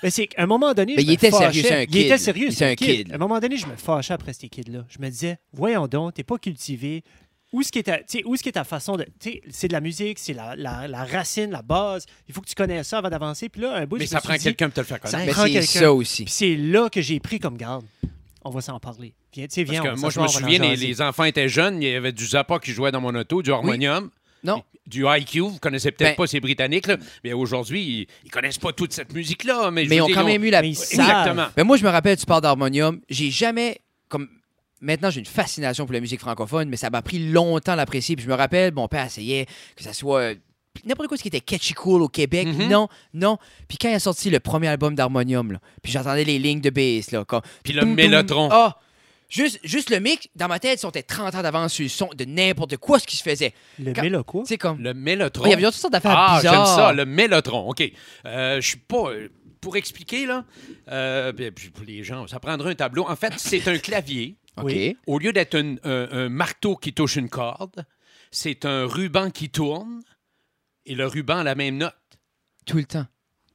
Mais c'est qu'à un moment donné, Mais je il me était sérieux, fâchais. c'est un Il kid. était sérieux, C'est un kid. À un moment donné, je me fâchais après ces kids-là. Je me disais, voyons donc, t'es pas cultivé. Où est-ce que ta façon de... C'est de la musique, c'est la racine, la base. Il faut que tu connaisses ça avant d'avancer. Puis là, un bout, Mais je ça me suis prend dit, quelqu'un pour te le faire ça connaître. Mais prend c'est quelqu'un. ça aussi. Puis c'est là que j'ai pris comme garde. On va s'en parler. Viens, Parce viens, que on moi, je s'assoit, me on va en souviens, jaser. les enfants étaient jeunes, il y avait du Zappa qui jouait dans mon auto, du harmonium. Non. Du IQ, vous connaissez peut-être Ben- pas ces Britanniques, là, mais aujourd'hui, ils connaissent pas toute cette musique-là. Mais, je Mais ils veux ont dire, quand même eu la... Mais ils Exactement. savent. Mais moi, je me rappelle, tu parles d'harmonium. J'ai jamais... comme Maintenant, j'ai une fascination pour la musique francophone, mais ça m'a pris longtemps à l'apprécier. Puis je me rappelle, mon père essayait que ça soit n'importe quoi ce qui était catchy cool au Québec. Mhm. Non. Puis quand il a sorti le premier album d'harmonium, là, puis j'entendais les lignes de bass, là, comme... Puis le Mélotron. Ah! Juste le mix, dans ma tête, ils sont 30 ans d'avance sur le son de n'importe quoi ce qui se faisait. Le Quand- mélo, quoi? C'est comme... Le Mélotron. Il y avait toutes sortes d'affaires Ah, j'aime bizarres. ça, le Mélotron. OK. Je suis pas... pour expliquer, là, puis pour les gens, ça prendrait un tableau. En fait, c'est un clavier. OK. Oui. Au lieu d'être un marteau qui touche une corde, c'est un ruban qui tourne et le ruban a la même note. Tout le temps.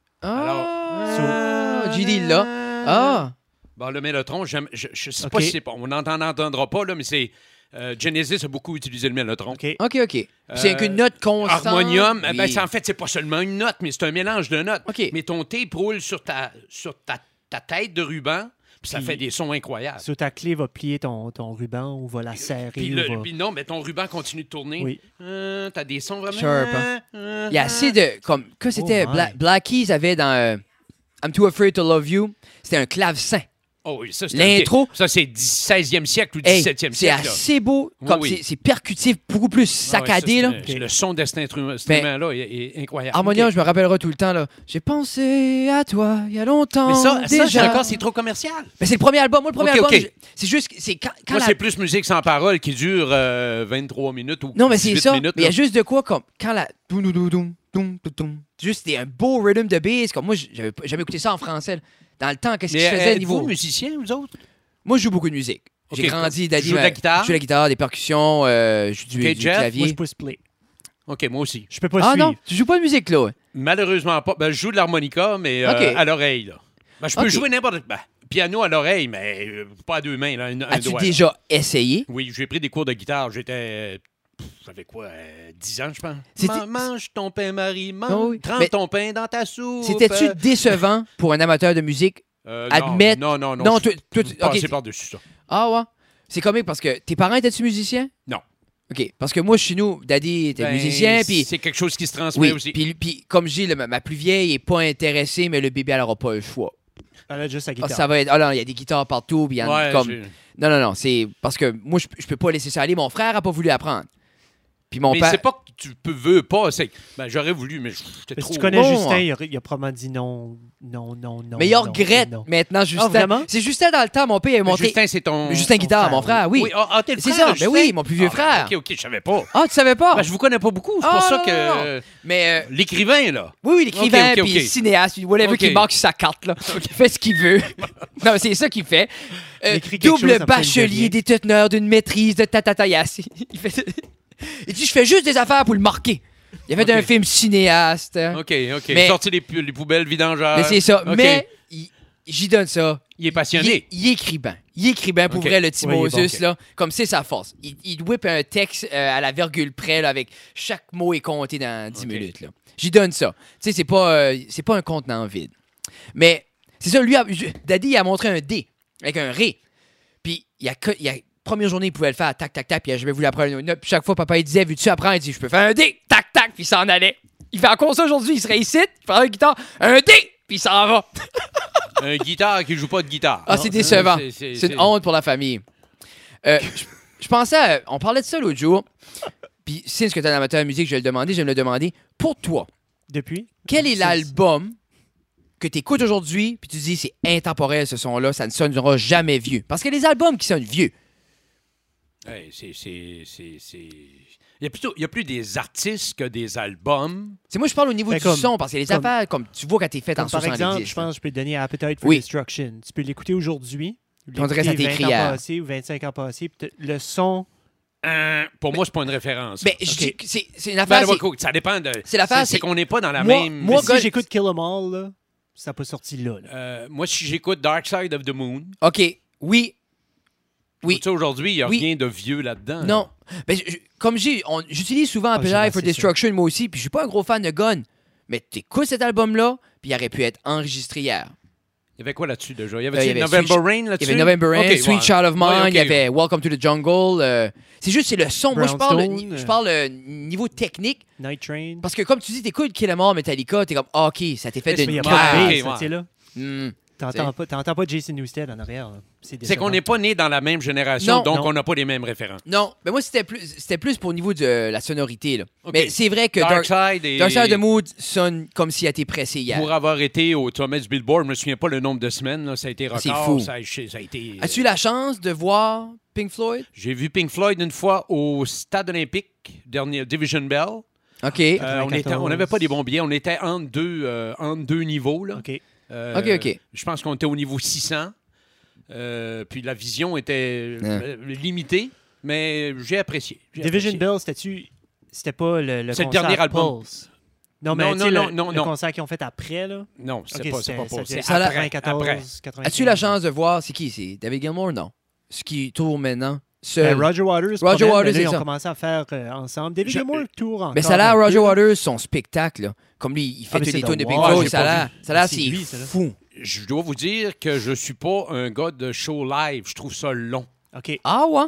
Alors, JD, là. Ah! Bon, le Mélotron, je sais OK. pas si c'est pas. On n'entendra pas, là, mais c'est. Genesis a beaucoup utilisé le Mélotron. OK. OK. Puis c'est qu'une note constante. Harmonium, Oui. ben, en fait, c'est pas seulement une note, mais c'est un mélange de notes. OK. Mais ton tape roule sur ta tête de ruban, puis ça Puis- fait des sons incroyables. Sur ta clé va plier ton ruban ou va la serrer. Puis, ou va- puis non, mais ton ruban continue de tourner. Oui. T'as des sons vraiment. Sharp, Il y a assez de... Comme, que c'était... Oh my. Black Keys avait dans I'm Too Afraid to Love You, c'était un clavecin. Oh oui, ça, c'est L'intro- Ça, c'est 16e siècle ou Hey, 17e c'est siècle. là. assez beau. Oui, Comme oui. c'est percutif, beaucoup plus saccadé. Ah là. ouais, ça, c'est- Le son de cet instrument-là est incroyable. Harmonium, je me rappellerai tout le temps. Là. J'ai pensé à toi il y a longtemps. Mais ça déjà. encore, c'est trop commercial. Mais c'est le premier album. Moi, le premier OK, album, OK. c'est juste... C'est quand Moi, la- c'est plus musique sans parole qui dure 23 minutes ou Non, mais c'est 18 ça. minutes. Mais il y a là. juste de quoi comme quand la juste un beau rhythm de bass comme moi j'avais jamais écouté ça en français. Là. Dans le temps, qu'est-ce que je Mais faisais êtes-vous niveau musicien, vous autres? Moi je joue beaucoup de musique. J'ai OK, grandi tu Daddy joues de la guitare? Je joue de la guitare, des percussions, je joue OK, du Jeff? clavier. Moi, je peux se play. OK, moi aussi. Je peux pas Ah suivre. non, tu joues pas de musique là. Malheureusement pas. Ben, je joue de l'harmonica, mais OK. à l'oreille. Là. Ben, je peux OK. jouer n'importe quoi. Piano à l'oreille, mais pas à deux mains. Là, un As-tu doigt, là. déjà essayé? Oui, j'ai pris des cours de guitare. J'étais... J'avais quoi? 10 ans, je pense. C'était- Mange ton pain, Marie. Mange. Oh oui. Trempe Mais- ton pain dans ta soupe. C'était-tu décevant pour un amateur de musique? admettre- Non. Non, je- toi, je OK. passais par-dessus ça. Ah ouais. C'est comique parce que tes parents étaient-tu musiciens? Non. OK, parce que moi chez nous, Daddy était Ben, musicien puis c'est quelque chose qui se transmet oui, aussi. puis comme je dis, ma plus vieille est pas intéressée, mais le bébé, elle n'aura pas le choix. Elle a juste la Ah, guitare. ça va être. Ah non, il y a des guitares partout, puis il y en a Ouais, comme. j'ai- Non, c'est parce que moi, je peux pas laisser ça aller. Mon frère a pas voulu apprendre. Puis mon Mais père. c'est pas que tu veux pas. Ben, j'aurais voulu, mais j'étais Mais trop... si tu connais bon, Justin, hein. il a probablement dit non. Mais il non, regrette non. maintenant, Justin. vraiment? C'est Justin dans le temps, mon père est Mais monté. Justin, c'est ton... Justin Guitare, frère, mon frère, oui. t'es le C'est frère ça, de mais Justin? oui, mon plus vieux frère. OK, je savais pas. Ah, tu savais pas? Ben, je vous connais pas beaucoup. C'est Ah, pour ça non, que... non. Mais L'écrivain, là. oui, l'écrivain, OK, OK, puis OK. cinéaste, puis whatever OK. qui marque sur sa carte, là. Il fait ce qu'il veut. Non, c'est ça qu'il fait. Il écrit quelque chose, Double après, il bachelier, devient. déteneur d'une maîtrise de tatatayasse. Il fait... Il dit, je fais juste des affaires pour le marquer. Il avait OK. un film cinéaste. OK. Mais- Sorti les poubelles vidangeurs. Mais c'est ça. OK. Mais j'y donne ça. Il est passionné. Il écrit bien. Il écrit bien pour OK. vrai, le petit Oui, il est Moses, bon, OK. là. Comme c'est sa force. Il whip un texte à la virgule près, là, avec chaque mot est compté dans 10 OK. minutes, là. J'y donne ça. Tu sais, c'est pas un contenant vide. Mais c'est ça, lui, Daddy, il a montré un D avec un Ré. Puis, première journée, il pouvait le faire, tac, tac, tac, puis je vais vous l'apprendre une note. Puis chaque fois, papa, il disait, veux-tu apprendre? Il dit, je peux faire un D, tac, tac, puis il s'en allait. Il fait encore ça aujourd'hui, il serait ici, il ferait une guitare, un D, puis il s'en va. Un guitare qui joue pas de guitare. Ah, c'est décevant. c'est- C'est une honte pour la famille. Je pensais, on parlait de ça l'autre jour, puis since que tu es un amateur de musique, je vais me le demander. Pour toi, Depuis? quel est l'album que tu écoutes aujourd'hui, puis tu dis c'est intemporel ce son-là, ça ne sonnera jamais vieux? Parce que les albums qui sonnent vieux, Hey, il y a plus des artistes que des albums. c'est moi je parle au niveau Ben, du comme- son, parce que les comme- affaires, comme tu vois quand t'es fait en Comme par 70. exemple, je pense que je peux te donner Appetite for Oui. Destruction. Tu peux l'écouter aujourd'hui. On dirait que ça l'écouter t'écrit 20 ans hier. passés ou 25 ans passés. Puis le son... Pour moi, c'est pas une référence. Ben, je Ok. dis que c'est une Ben, affaire. ça dépend de. C'est l'affaire, C'est qu'on n'est pas dans la Moi- même. moi, Si gars, j'écoute Kill 'Em All, là, Ça n'a pas sorti là. Moi, si j'écoute Dark Side of the Moon, OK, oui. tu sais, aujourd'hui, il n'y a rien de vieux là-dedans. Non. Ben, comme j'utilise souvent Appetite for Destruction, moi aussi, puis je suis pas un gros fan de Gun. Mais t'écoutes cet album-là, puis il aurait pu être enregistré hier. Il y avait quoi là-dessus déjà? Il y avait November Rain là-dessus? Il y avait November Rain, Okay, Sweet Child of Mine, Ouais, okay. il y avait Welcome to the Jungle. C'est le son. Moi, je parle niveau technique. Night Train. Parce que comme tu dis, t'écoutes Kill 'Em All, Metallica, t'es comme, OK, ça t'est fait Mais d'une il n'y a caisse. pas de okay, bass, tu sais, là. T'entends pas Jason Newsted en arrière. C'est qu'on n'est pas né dans la même génération, Non. donc Non. on n'a pas les mêmes référents. Non, mais moi, c'était plus pour le niveau de la sonorité. Là. Okay. Mais c'est vrai que Dark Side of the Moon sonne comme s'il a été pressé hier. Pour avoir été au sommet du Billboard, je me souviens pas le nombre de semaines, là, ça a été record. C'est fou. Ça a été... As-tu eu la chance de voir Pink Floyd? J'ai vu Pink Floyd une fois au Stade olympique, dernier Division Bell. OK. On n'avait pas des bons billets. On était entre deux niveaux. Là. OK. OK. Je pense qu'on était au niveau 600. Puis la vision était limitée, mais j'ai apprécié. Division Bell, c'était pas le concert C'est le dernier album. Pulse. Non, mais non. le concert qu'ils ont fait après, là. Non, c'est pas Pulse. C'est C'est après. 94, 95. As-tu eu la chance de voir, c'est qui? C'est David Gilmour? Non. Ce qui tourne maintenant. Roger Waters, c'est ils ont ça. commencé à faire ensemble. David Gilmour tour encore. Mais ça a l'air Roger Waters, son spectacle, là. Comme lui, il fait tous les tours de Pink Floyd. Ça a l'air, c'est fou. Je dois vous dire que je suis pas un gars de show live. Je trouve ça long. OK. Ah ouais?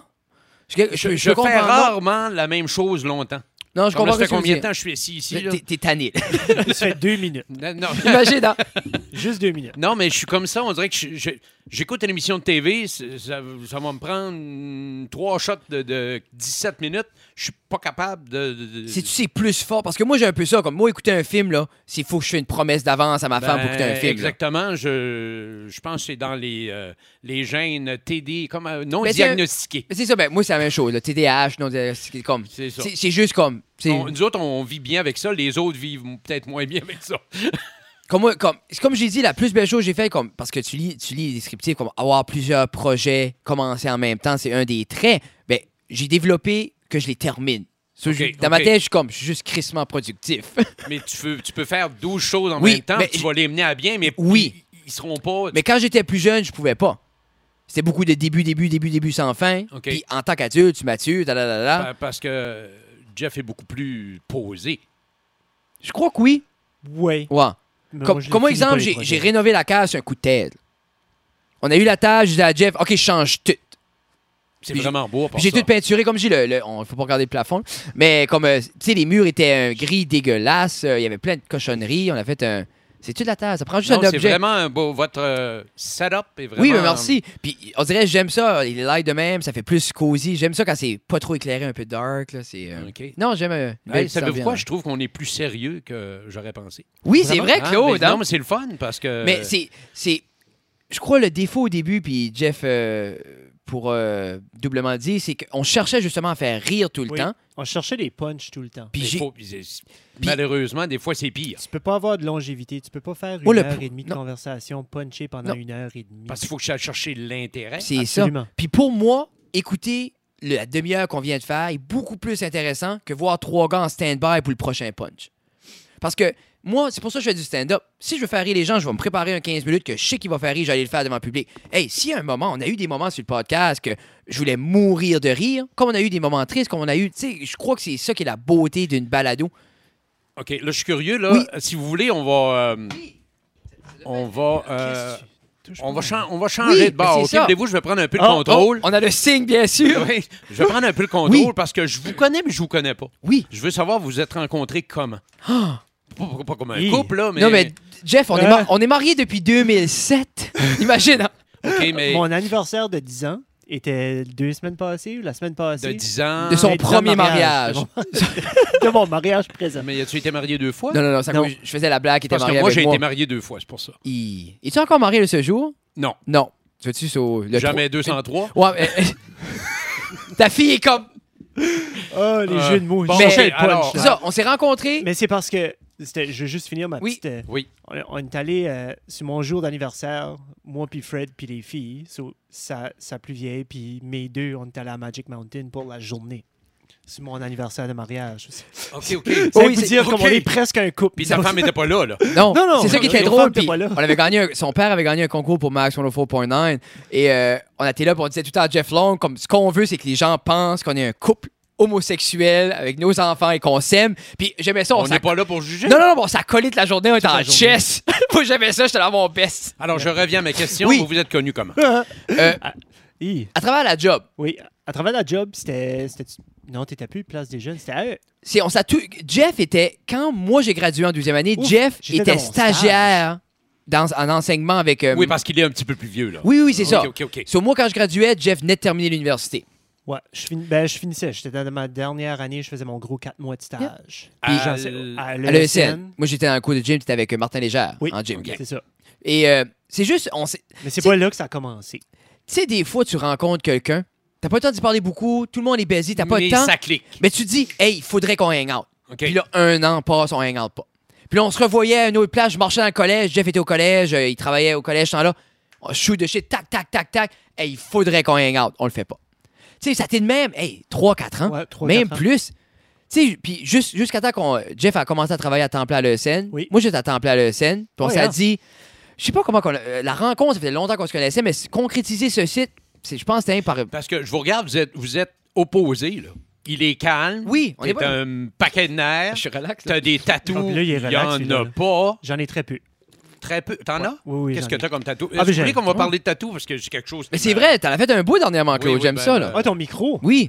Je fais rarement la même chose longtemps. Non, je comprends pas. Ça fait combien de temps je suis assis ici? T'es tanné. Ça fait 2 minutes. Non. Imagine, hein? Juste 2 minutes. Non, mais je suis comme ça. On dirait que j'écoute une émission de TV. Ça va me prendre 3 shots de 17 minutes. Je suis pas capable de... C'est plus fort. Parce que moi, j'ai un peu ça. Comme moi, écouter un film, là, c'est faut que je fasse une promesse d'avance à ma femme pour écouter un film. Exactement. Je pense que c'est dans les gènes TD, comme non diagnostiqués. C'est ça. Ben, moi, c'est la même chose. Le TDAH, non diagnostiqué. Comme, c'est juste comme... Nous autres, on vit bien avec ça. Les autres vivent peut-être moins bien avec ça. Comme j'ai dit, la plus belle chose que j'ai fait, parce que tu lis les descriptifs, comme avoir plusieurs projets commencer en même temps, c'est un des traits. Ben, j'ai développé que je les termine. Dans ma tête, je suis juste crissement productif. Mais tu peux faire 12 choses en même temps, tu vas les mener à bien, mais ils seront pas... Mais quand j'étais plus jeune, je pouvais pas. C'était beaucoup de début sans fin. Puis en tant qu'adulte, tu matures, Parce que Jeff est beaucoup plus posé. Je crois que oui. Oui. Ouais. Comme exemple, j'ai rénové la case sur un coup de tête. On a eu la tâche, je disais à Jeff, OK, je change tout. C'est vraiment beau. J'ai tout peinturé, comme je dis, on faut pas regarder le plafond, mais comme, tu sais, les murs étaient un gris dégueulasse, il y avait plein de cochonneries, on a fait un... C'est toute la terre, ça prend juste un objet. C'est vraiment un beau... Votre setup est vraiment... Oui, mais merci. Puis on dirait, j'aime ça, les lights de même, ça fait plus cosy. J'aime ça quand c'est pas trop éclairé, un peu dark. Là, Non, j'aime... Savez-vous quoi? Je trouve qu'on est plus sérieux que j'aurais pensé. Oui, c'est vrai, Claude. Non, mais c'est le fun, parce que... Mais c'est... Je crois le défaut au début, puis Jeff... pour doublement dire, c'est qu'on cherchait justement à faire rire tout le temps. On cherchait des punchs tout le temps. Malheureusement, des fois, c'est pire. Tu peux pas avoir de longévité. Tu peux pas faire une heure et demie de conversation punchée pendant 1 heure et demie. Parce qu'il faut que je aille chercher l'intérêt. C'est ça. Puis pour moi, écouter la demi-heure qu'on vient de faire est beaucoup plus intéressant que voir 3 gars en stand-by pour le prochain punch. Parce que moi, c'est pour ça que je fais du stand-up. Si je veux faire rire les gens, je vais me préparer un 15 minutes que je sais qu'il va faire rire, j'allais le faire devant le public. Hey, s'il y a un moment, on a eu des moments sur le podcast que je voulais mourir de rire, comme on a eu des moments tristes, comme on a eu, tu sais, je crois que c'est ça qui est la beauté d'une balado. OK, là, je suis curieux, là. Oui. Si vous voulez, on va changer de bord. OK, voulez-vous, je vais prendre un peu le contrôle. On a le signe, bien sûr. Oui, je vais prendre un peu le contrôle parce que je vous connais, mais je vous connais pas. Oui. Je veux savoir, vous vous êtes rencontrés comment? Pas comme un couple, là, mais... Non, mais Jeff, on est mariés depuis 2007. Imagine, hein? OK, mais... Mon anniversaire de 10 ans était 2 semaines passées ou la semaine passée? De 10 ans... De son premier mariage. De mon mariage présent. Mais as-tu été marié 2 fois? Non, je faisais la blague qui était marié avec moi. Parce que moi, j'ai été marié 2 fois, c'est pour ça. Es-tu encore marié de ce jour? Non. Non. Tu veux-tu jamais 203? Ouais, mais... Ta fille est comme... Oh, les jeux de mots. Bon, c'est ça, on s'est rencontrés. Mais c'est parce que... Je veux juste finir ma petite... Oui. On est allé sur mon jour d'anniversaire, moi puis Fred puis les filles, sa plus vieille, puis mes deux, on est allés à Magic Mountain pour la journée. C'est mon anniversaire de mariage. OK. Ça Oui, veut c'est- dire comme OK. on est presque un couple. Puis sa femme n'était pas là. Non, Non, c'est ça qui était nos drôle. femmes étaient Puis pas là. on avait gagné son père avait gagné un concours pour Max 104.9 et on était là pour on disait tout le temps à Jeff Long comme ce qu'on veut c'est que les gens pensent qu'on est un couple homosexuel avec nos enfants et qu'on s'aime. Puis j'aimais ça. On n'est pas là pour juger. Non, on s'est collé toute la journée, on était la en journée. chess. Moi, j'aimais ça, j'étais dans mon best. Alors, je reviens à ma question. Oui. Vous êtes connu comment? Hi. À travers la job, Oui, à travers la job, c'était... Non, t'étais plus place des jeunes, c'était à eux. Jeff était, quand moi j'ai gradué en 12e année, Ouf, Jeff j'étais était dans mon stagiaire en enseignement avec... Oui, parce qu'il est un petit peu plus vieux, là. oui, c'est ça. OK. So, moi, quand je graduais, Jeff venait de terminer l'université. Ouais, je finissais. J'étais dans ma dernière année, je faisais mon gros 4 mois de stage. Puis, À À l'ESN. Moi, j'étais dans le cours de gym, tu étais avec Martin Légère Oui, en gym. c'est ça. Et c'est juste, Mais c'est pas là que ça a commencé. tu sais, des fois, tu rencontres quelqu'un, t'as pas le temps d'y parler beaucoup, tout le monde est busy, t'as pas mais le temps. ça clique. Mais tu te dis, hey, il faudrait qu'on hang out. OK. Puis là, 1 an passe, on hang out pas. Puis là, on se revoyait à une autre place, je marchais dans le collège, Jeff était au collège, il travaillait au collège, ce temps-là. On shoot de shit, tac, tac. Hey, il faudrait qu'on hang out. On le fait pas. Tu sais, ça t'est de même, hey, 3-4 ans, Ouais, 3-4 même ans. plus. Tu sais, puis jusqu'à temps qu'on Jeff a commencé à travailler à temps plein à l'ESN. Oui. Moi, j'étais à temps plein à l'ESN. Puis on Ouais, s'est hein. dit, je sais pas comment la rencontre, ça fait longtemps qu'on se connaissait, mais concrétiser ce site, je pense que c'était par... Parce que je vous regarde, vous êtes opposés, là. Il est calme. Oui, on est T'es pas... un paquet de nerfs. Je suis relax. là. T'as des tatous. Ah, puis là, il est y relax, en celui-là, a là. pas. J'en ai très peu. Très peu. T'en as? Oui, Qu'est-ce j'en que ai. t'as comme tatou? Ah, Est-ce mais que vous voulez j'ai- qu'on va parler de tatou? Parce que j'ai quelque chose... Mais c'est vrai, t'en as fait un beau dernièrement, Claude. Oui, J'aime ben, ça, là. Ah, ton micro, Oui.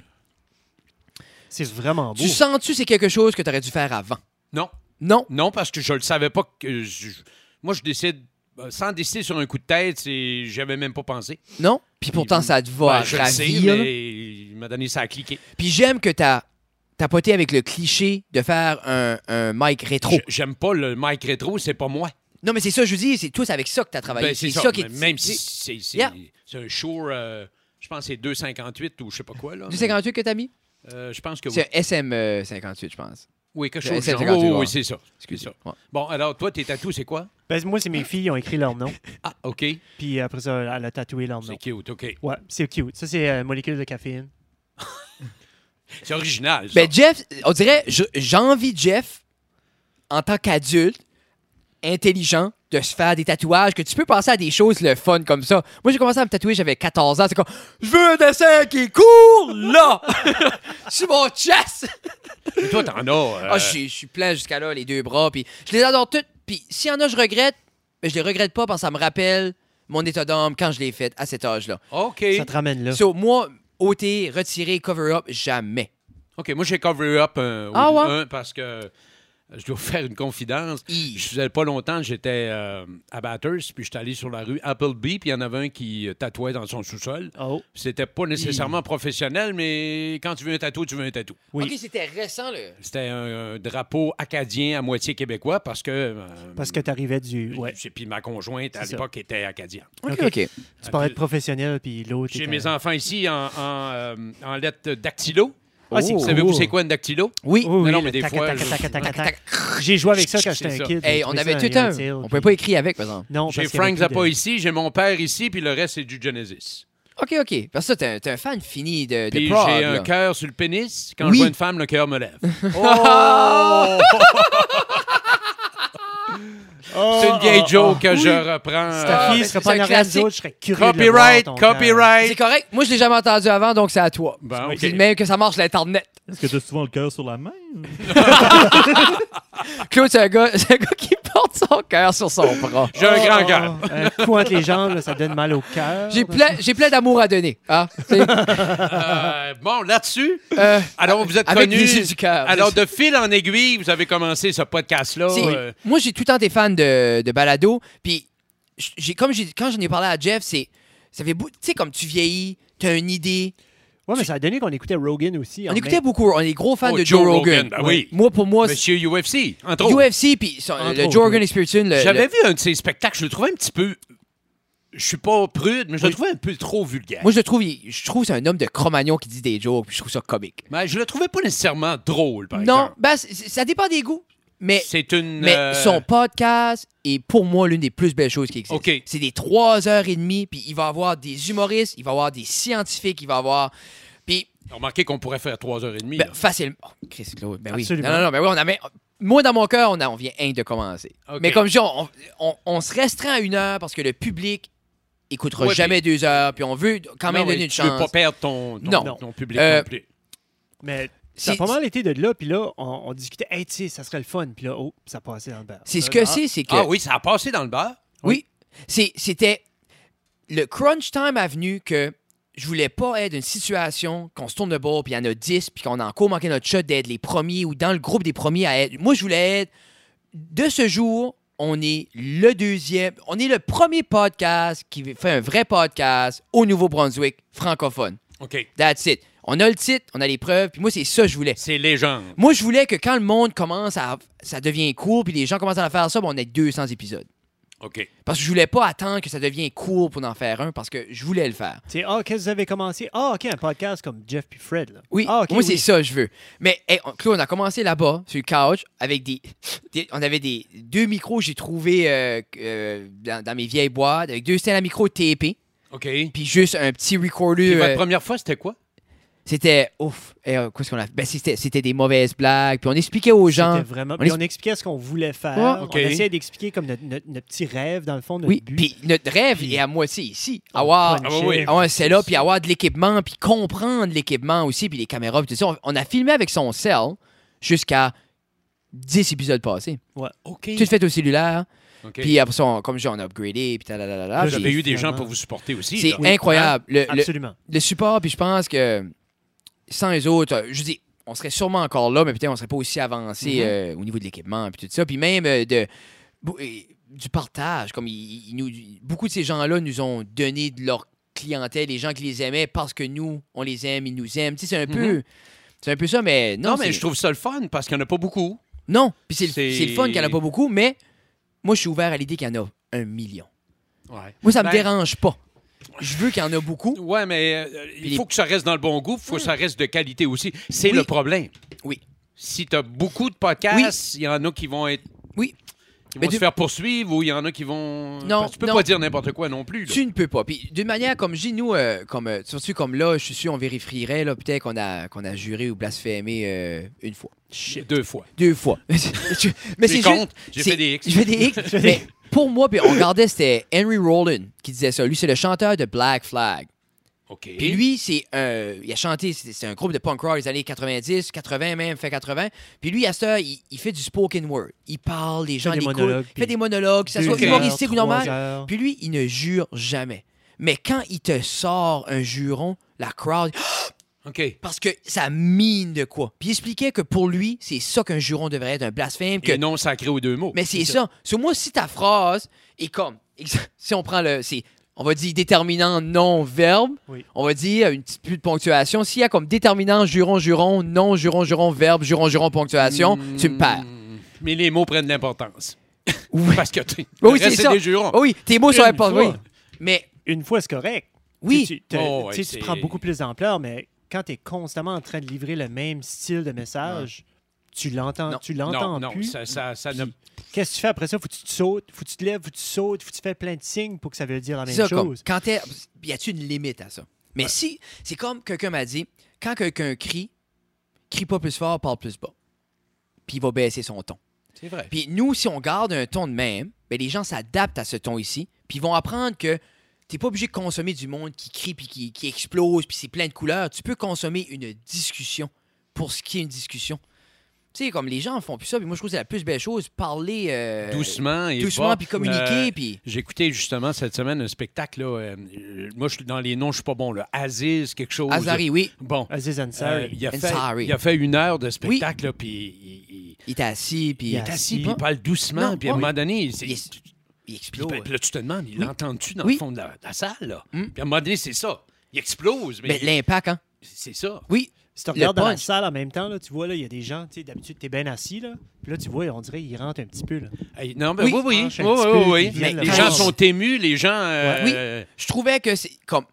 c'est vraiment beau. Tu sens-tu c'est quelque chose que t'aurais dû faire avant? Non. Non. Non, parce que je le savais pas que... Moi, je décide... Sans décider sur un coup de tête, j'avais même pas pensé. Non. Puis pourtant, ça te va Ben, je le sais, ravir. mais il m'a donné ça à cliquer. Puis j'aime que t'as poté avec le cliché de faire un mic rétro. J'aime pas le mic rétro, c'est pas moi. Non, mais c'est ça, je vous dis, c'est tous avec ça que t'as travaillé. Ben, c'est ça. qui est... Même si c'est Yeah. c'est un Shure, je pense que c'est 258 ou je sais pas quoi. Là. Du 58 que t'as mis? Je pense que oui. C'est un SM58, je pense. Oui, quelque c'est chose. Genre, 58, oui, ouais. c'est ça. C'est ça. Bon, alors, toi, tes tatous, c'est quoi? Ben, moi, c'est mes filles, ils ont écrit leur nom. Ah, OK. Puis après ça, elle a tatoué leur nom. C'est cute, OK. Ouais, c'est cute. Ça, c'est molécule de caféine. C'est original, ça. Ben, Jeff, on dirait, j'envie Jeff, en tant qu'adulte, intelligent, de se faire des tatouages, que tu peux penser à des choses le fun comme ça. Moi, j'ai commencé à me tatouer, j'avais 14 ans. C'est comme, je veux un dessin qui est cool, là! Sur mon chest! Et toi, t'en as... Ah, je suis plein jusqu'à là, les 2 bras. Puis je les adore toutes. Puis s'il y en a, je regrette. Mais je les regrette pas parce que ça me rappelle mon état d'âme quand je l'ai fait à cet âge-là. OK. Ça te ramène là. So, moi, ôter, retirer, cover-up, jamais. OK, moi, j'ai cover up Ah, ouais? un parce que je dois vous faire une confidence. Hi. Je faisais pas longtemps, j'étais à Bathurst, puis j'étais allé sur la rue Appleby, puis il y en avait un qui tatouait dans son sous-sol. Oh, C'était pas nécessairement professionnel, mais quand tu veux un tatou, tu veux un tatou. oui. OK, c'était récent, là. C'était un drapeau acadien à moitié québécois parce que... Parce que t'arrivais du... Ouais. Puis ma conjointe, à C'est ça. l'époque, était acadienne. OK. OK. Tu parlais de professionnel, puis l'autre... J'ai était- mes enfants ici en lettres dactylo. Ah, c'est Oh. cool. Savez-vous c'est quoi une dactylo? Oui. Oui, oui, non, le mais des tac, fois, tac, je- tac, tac, tac, tac. J'ai joué avec ça quand j'étais C'est un ça. kid. Hey, J'ai on trouvé avait ça tout un. Tail, On puis- pouvait pas écrire avec, par exemple. Non, J'ai parce qu'il y avait Frank plus Zappa de- ici, j'ai mon père ici, puis le reste, c'est du Genesis. OK. Parce que ça, t'es un fan fini de Puis prog, j'ai là. un cœur sur le pénis. Quand Oui. je vois une femme, le cœur me lève. Oh! C'est une vieille joke que je reprends. Si ta fille mais serait c'est pas un en arrière classique. nous autres, je serais curieux de le voir, Copyright, ton cœur. C'est copyright. correct. Moi, je l'ai jamais entendu avant, donc c'est à toi. Bon, OK. C'est le même que ça marche l'Internet. Est-ce que tu as souvent le cœur sur la main? Claude, c'est un gars qui porte son cœur sur son bras. J'ai un grand cœur. Un coup entre les jambes, là, ça donne mal au cœur. J'ai plein d'amour à donner. Hein? Tu sais, Bon, là-dessus, euh, alors vous êtes avec connus. les yeux du cœur. Alors, de fil en aiguille, vous avez commencé ce podcast-là. C'est- Moi, j'ai tout le temps été fan de balado. Puis, quand j'en ai parlé à Jeff, ça fait tu sais, comme tu vieillis, t'as une idée. Ouais, mais ça a donné qu'on écoutait Rogan aussi. On écoutait beaucoup, on est gros fans Oh, de Joe Joe Rogan. Rogan, ben oui. Moi, Monsieur UFC, entre autres. UFC, puis Entre le autres, Joe Rogan oui. Experience. J'avais vu un de ses spectacles, je le trouvais un petit peu... Je suis pas prude, mais je le trouvais un peu trop vulgaire. Moi, je trouve que c'est un homme de Cro-Magnon qui dit des jokes, puis je trouve ça comique. Mais je le trouvais pas nécessairement drôle, par Non, exemple. ben, ça dépend des goûts. Mais C'est une... son podcast est pour moi l'une des plus belles choses qui existent. OK. C'est des 3h30, puis il va avoir des humoristes, il va avoir des scientifiques, il va avoir... Puis Remarquez qu'on pourrait faire 3h30. Ben, facilement. Oh, Chris Claude, ben oui. Absolument. Non, ben oui, moi, dans mon cœur, on vient de commencer. OK. Mais comme je dis, on se restreint à 1 heure parce que le public écoutera Ouais, jamais 2 heures, puis on veut quand même donner une Tu veux chance. pas perdre ton public non plus. Mais ça a pas mal été de là, puis là, on discutait, hey, tu sais, ça serait le fun, puis là, ça passait dans le bar. C'est ce que c'est que... Ah oui, ça a passé dans le bar? Oui. C'était... Le crunch time a venu que je voulais pas être une situation qu'on se tourne de bord, puis il y en a 10, puis qu'on a encore manqué notre shot d'être les premiers ou dans le groupe des premiers à être... Moi, je voulais être... De ce jour, on est le deuxième... On est le premier podcast qui fait un vrai podcast au Nouveau-Brunswick francophone. OK. That's it. On a le titre, on a les preuves, puis moi, c'est ça que je voulais. C'est légende. Moi, je voulais que quand le monde commence à... Ça devient cool, puis les gens commencent à faire ça, ben, on ait 200 épisodes. OK. Parce que je voulais pas attendre que ça devienne cool pour en faire un, parce que je voulais le faire. Tu sais, qu'est-ce que vous avez commencé? OK, un podcast comme Jeff puis Fred, là. Oui, OK, moi, c'est oui. ça que je veux. Mais, Claude, on a commencé là-bas, sur le couch, avec on avait 2 micros que j'ai trouvés dans mes vieilles boîtes, avec 2 stands à micro TP, OK. puis juste un petit recorder. Puis votre première fois, c'était quoi? C'était, ouf, qu'est-ce qu'on a fait? Ben, c'était des mauvaises blagues, puis on expliquait aux gens. C'était vraiment... Puis on expliquait ce qu'on voulait faire. Ouais. OK. On essayait d'expliquer comme notre petit rêve, dans le fond, notre Oui, but. puis notre rêve Puis- est à moitié ici. On Avoir punchait, oui. puis c'est là, puis avoir de l'équipement, puis comprendre l'équipement aussi, puis les caméras, puis tout ça. On a filmé avec son cell jusqu'à 10 épisodes passés. OK. Tout fait au cellulaire, OK. puis après ça, comme je dis, on a upgradé, puis talalala. Là, Vous puis avez eu des gens finalement- pour vous supporter aussi. C'est là. incroyable. Absolument. Le support, puis je pense que sans les autres, je dis, on serait sûrement encore là, mais peut-être on serait pas aussi avancé au niveau de l'équipement, puis tout ça. Puis même du partage, comme beaucoup de ces gens-là nous ont donné de leur clientèle, les gens qui les aimaient parce que nous, on les aime, ils nous aiment. Tu sais, c'est un peu ça, mais non. Non, mais je trouve ça le fun parce qu'il n'y en a pas beaucoup. Non, puis c'est C'est- le fun qu'il n'y en a pas beaucoup, mais moi, je suis ouvert à l'idée qu'il y en a 1 million. Ouais. Moi, ça me Ben, dérange pas. Je veux qu'il y en a beaucoup. Ouais, mais il faut que ça reste dans le bon goût, il faut que ça reste de qualité aussi. C'est Oui. le problème. Oui. Si tu as beaucoup de podcasts, il y en a qui vont être. Oui. Qui Mais vont se faire poursuivre ou il y en a qui vont. Non, Parce que tu peux non. pas dire n'importe quoi non plus. là. Tu ne peux pas. Puis d'une manière, comme je dis, nous, surtout comme là, je suis sûr, on vérifierait, là, peut-être qu'on a juré ou blasphémé 1 fois. 2 fois. 2 fois. mais Les c'est comptes, juste... j'ai c'est- fait des X. J'ai fait des X. mais pour moi, puis on regardait, c'était Henry Rollin qui disait ça. Lui, c'est le chanteur de Black Flag. OK. Puis lui, il a chanté, c'est un groupe de punk rock des années 90, 80 même, fait 80. Puis lui, à ça, il fait du spoken word. Il parle, les gens des l'écoutent. monologues, Il fait des monologues, que ça 2 soit heures, humoristique ou 3 normal. heures. Puis lui, il ne jure jamais. Mais quand il te sort un juron, la crowd... OK. Parce que ça mine de quoi. Puis il expliquait que pour lui, c'est ça qu'un juron devrait être, un blasphème. Que... Et non sacré aux 2 mots. Mais c'est ça. Sur moi, si ta phrase est comme... Si on prend on va dire déterminant non-verbe, Oui. on va dire une petite plus de ponctuation. S'il y a comme déterminant juron, juron, non, juron, juron, verbe, juron, juron, ponctuation, tu me perds. Mais les mots prennent de l'importance. Oui. Parce que Oui, c'est ça. des jurons. Oh oui, tes mots sont Une pas... fois. Oui. Mais Une fois, c'est correct. oui, Tu Oh, ouais, tu c'est- prends beaucoup plus d'ampleur, mais quand tu es constamment en train de livrer le même style de message, tu l'entends Non. Non, plus. ça ne. Qu'est-ce que tu fais après ça? Faut que tu te sautes, faut que tu te lèves, faut que tu sautes, faut que tu fais plein de signes pour que ça veuille dire la c'est même ça comme... chose. Quand y a-tu une limite à ça? Mais si... C'est comme quelqu'un m'a dit, quand quelqu'un crie pas plus fort, parle plus bas. Puis il va baisser son ton. C'est vrai. Puis nous, si on garde un ton de même, ben les gens s'adaptent à ce ton ici, puis ils vont apprendre que t'es pas obligé de consommer du monde qui crie puis qui explose puis c'est plein de couleurs. Tu peux consommer une discussion pour ce qui est une discussion. Tu sais, comme les gens font plus ça, puis moi je trouve que c'est la plus belle chose, parler Doucement et doucement bas. puis communiquer, puis J'ai écouté justement cette semaine un spectacle. Là, moi, dans les noms, je suis pas bon. Là. Aziz, quelque chose. Azari, oui, Bon. Aziz Ansari. Il a Ansari. fait 1 heure de spectacle, là, puis il était assis, puis Il il est assis, puis Non. il parle doucement, Non, puis à un oui. moment donné, il explose. puis là, tu te demandes, il Oui. l'entend-tu dans Oui. le fond de la salle, là? Mm. Puis à un moment donné, c'est ça. Il explose, mais Mais l'impact, hein? c'est ça. Oui, Si tu regardes le dans la punch. salle en même temps, là, tu vois, là, il y a des gens, tu sais, d'habitude, tu es bien assis, là, puis là, tu vois, on dirait qu'ils rentrent un petit peu. Là. Hey, non, ben Oui. oui. Penche un petit peu, Oui. ils viennent Les le gens voir. sont émus, les gens... je trouvais que c'est comme...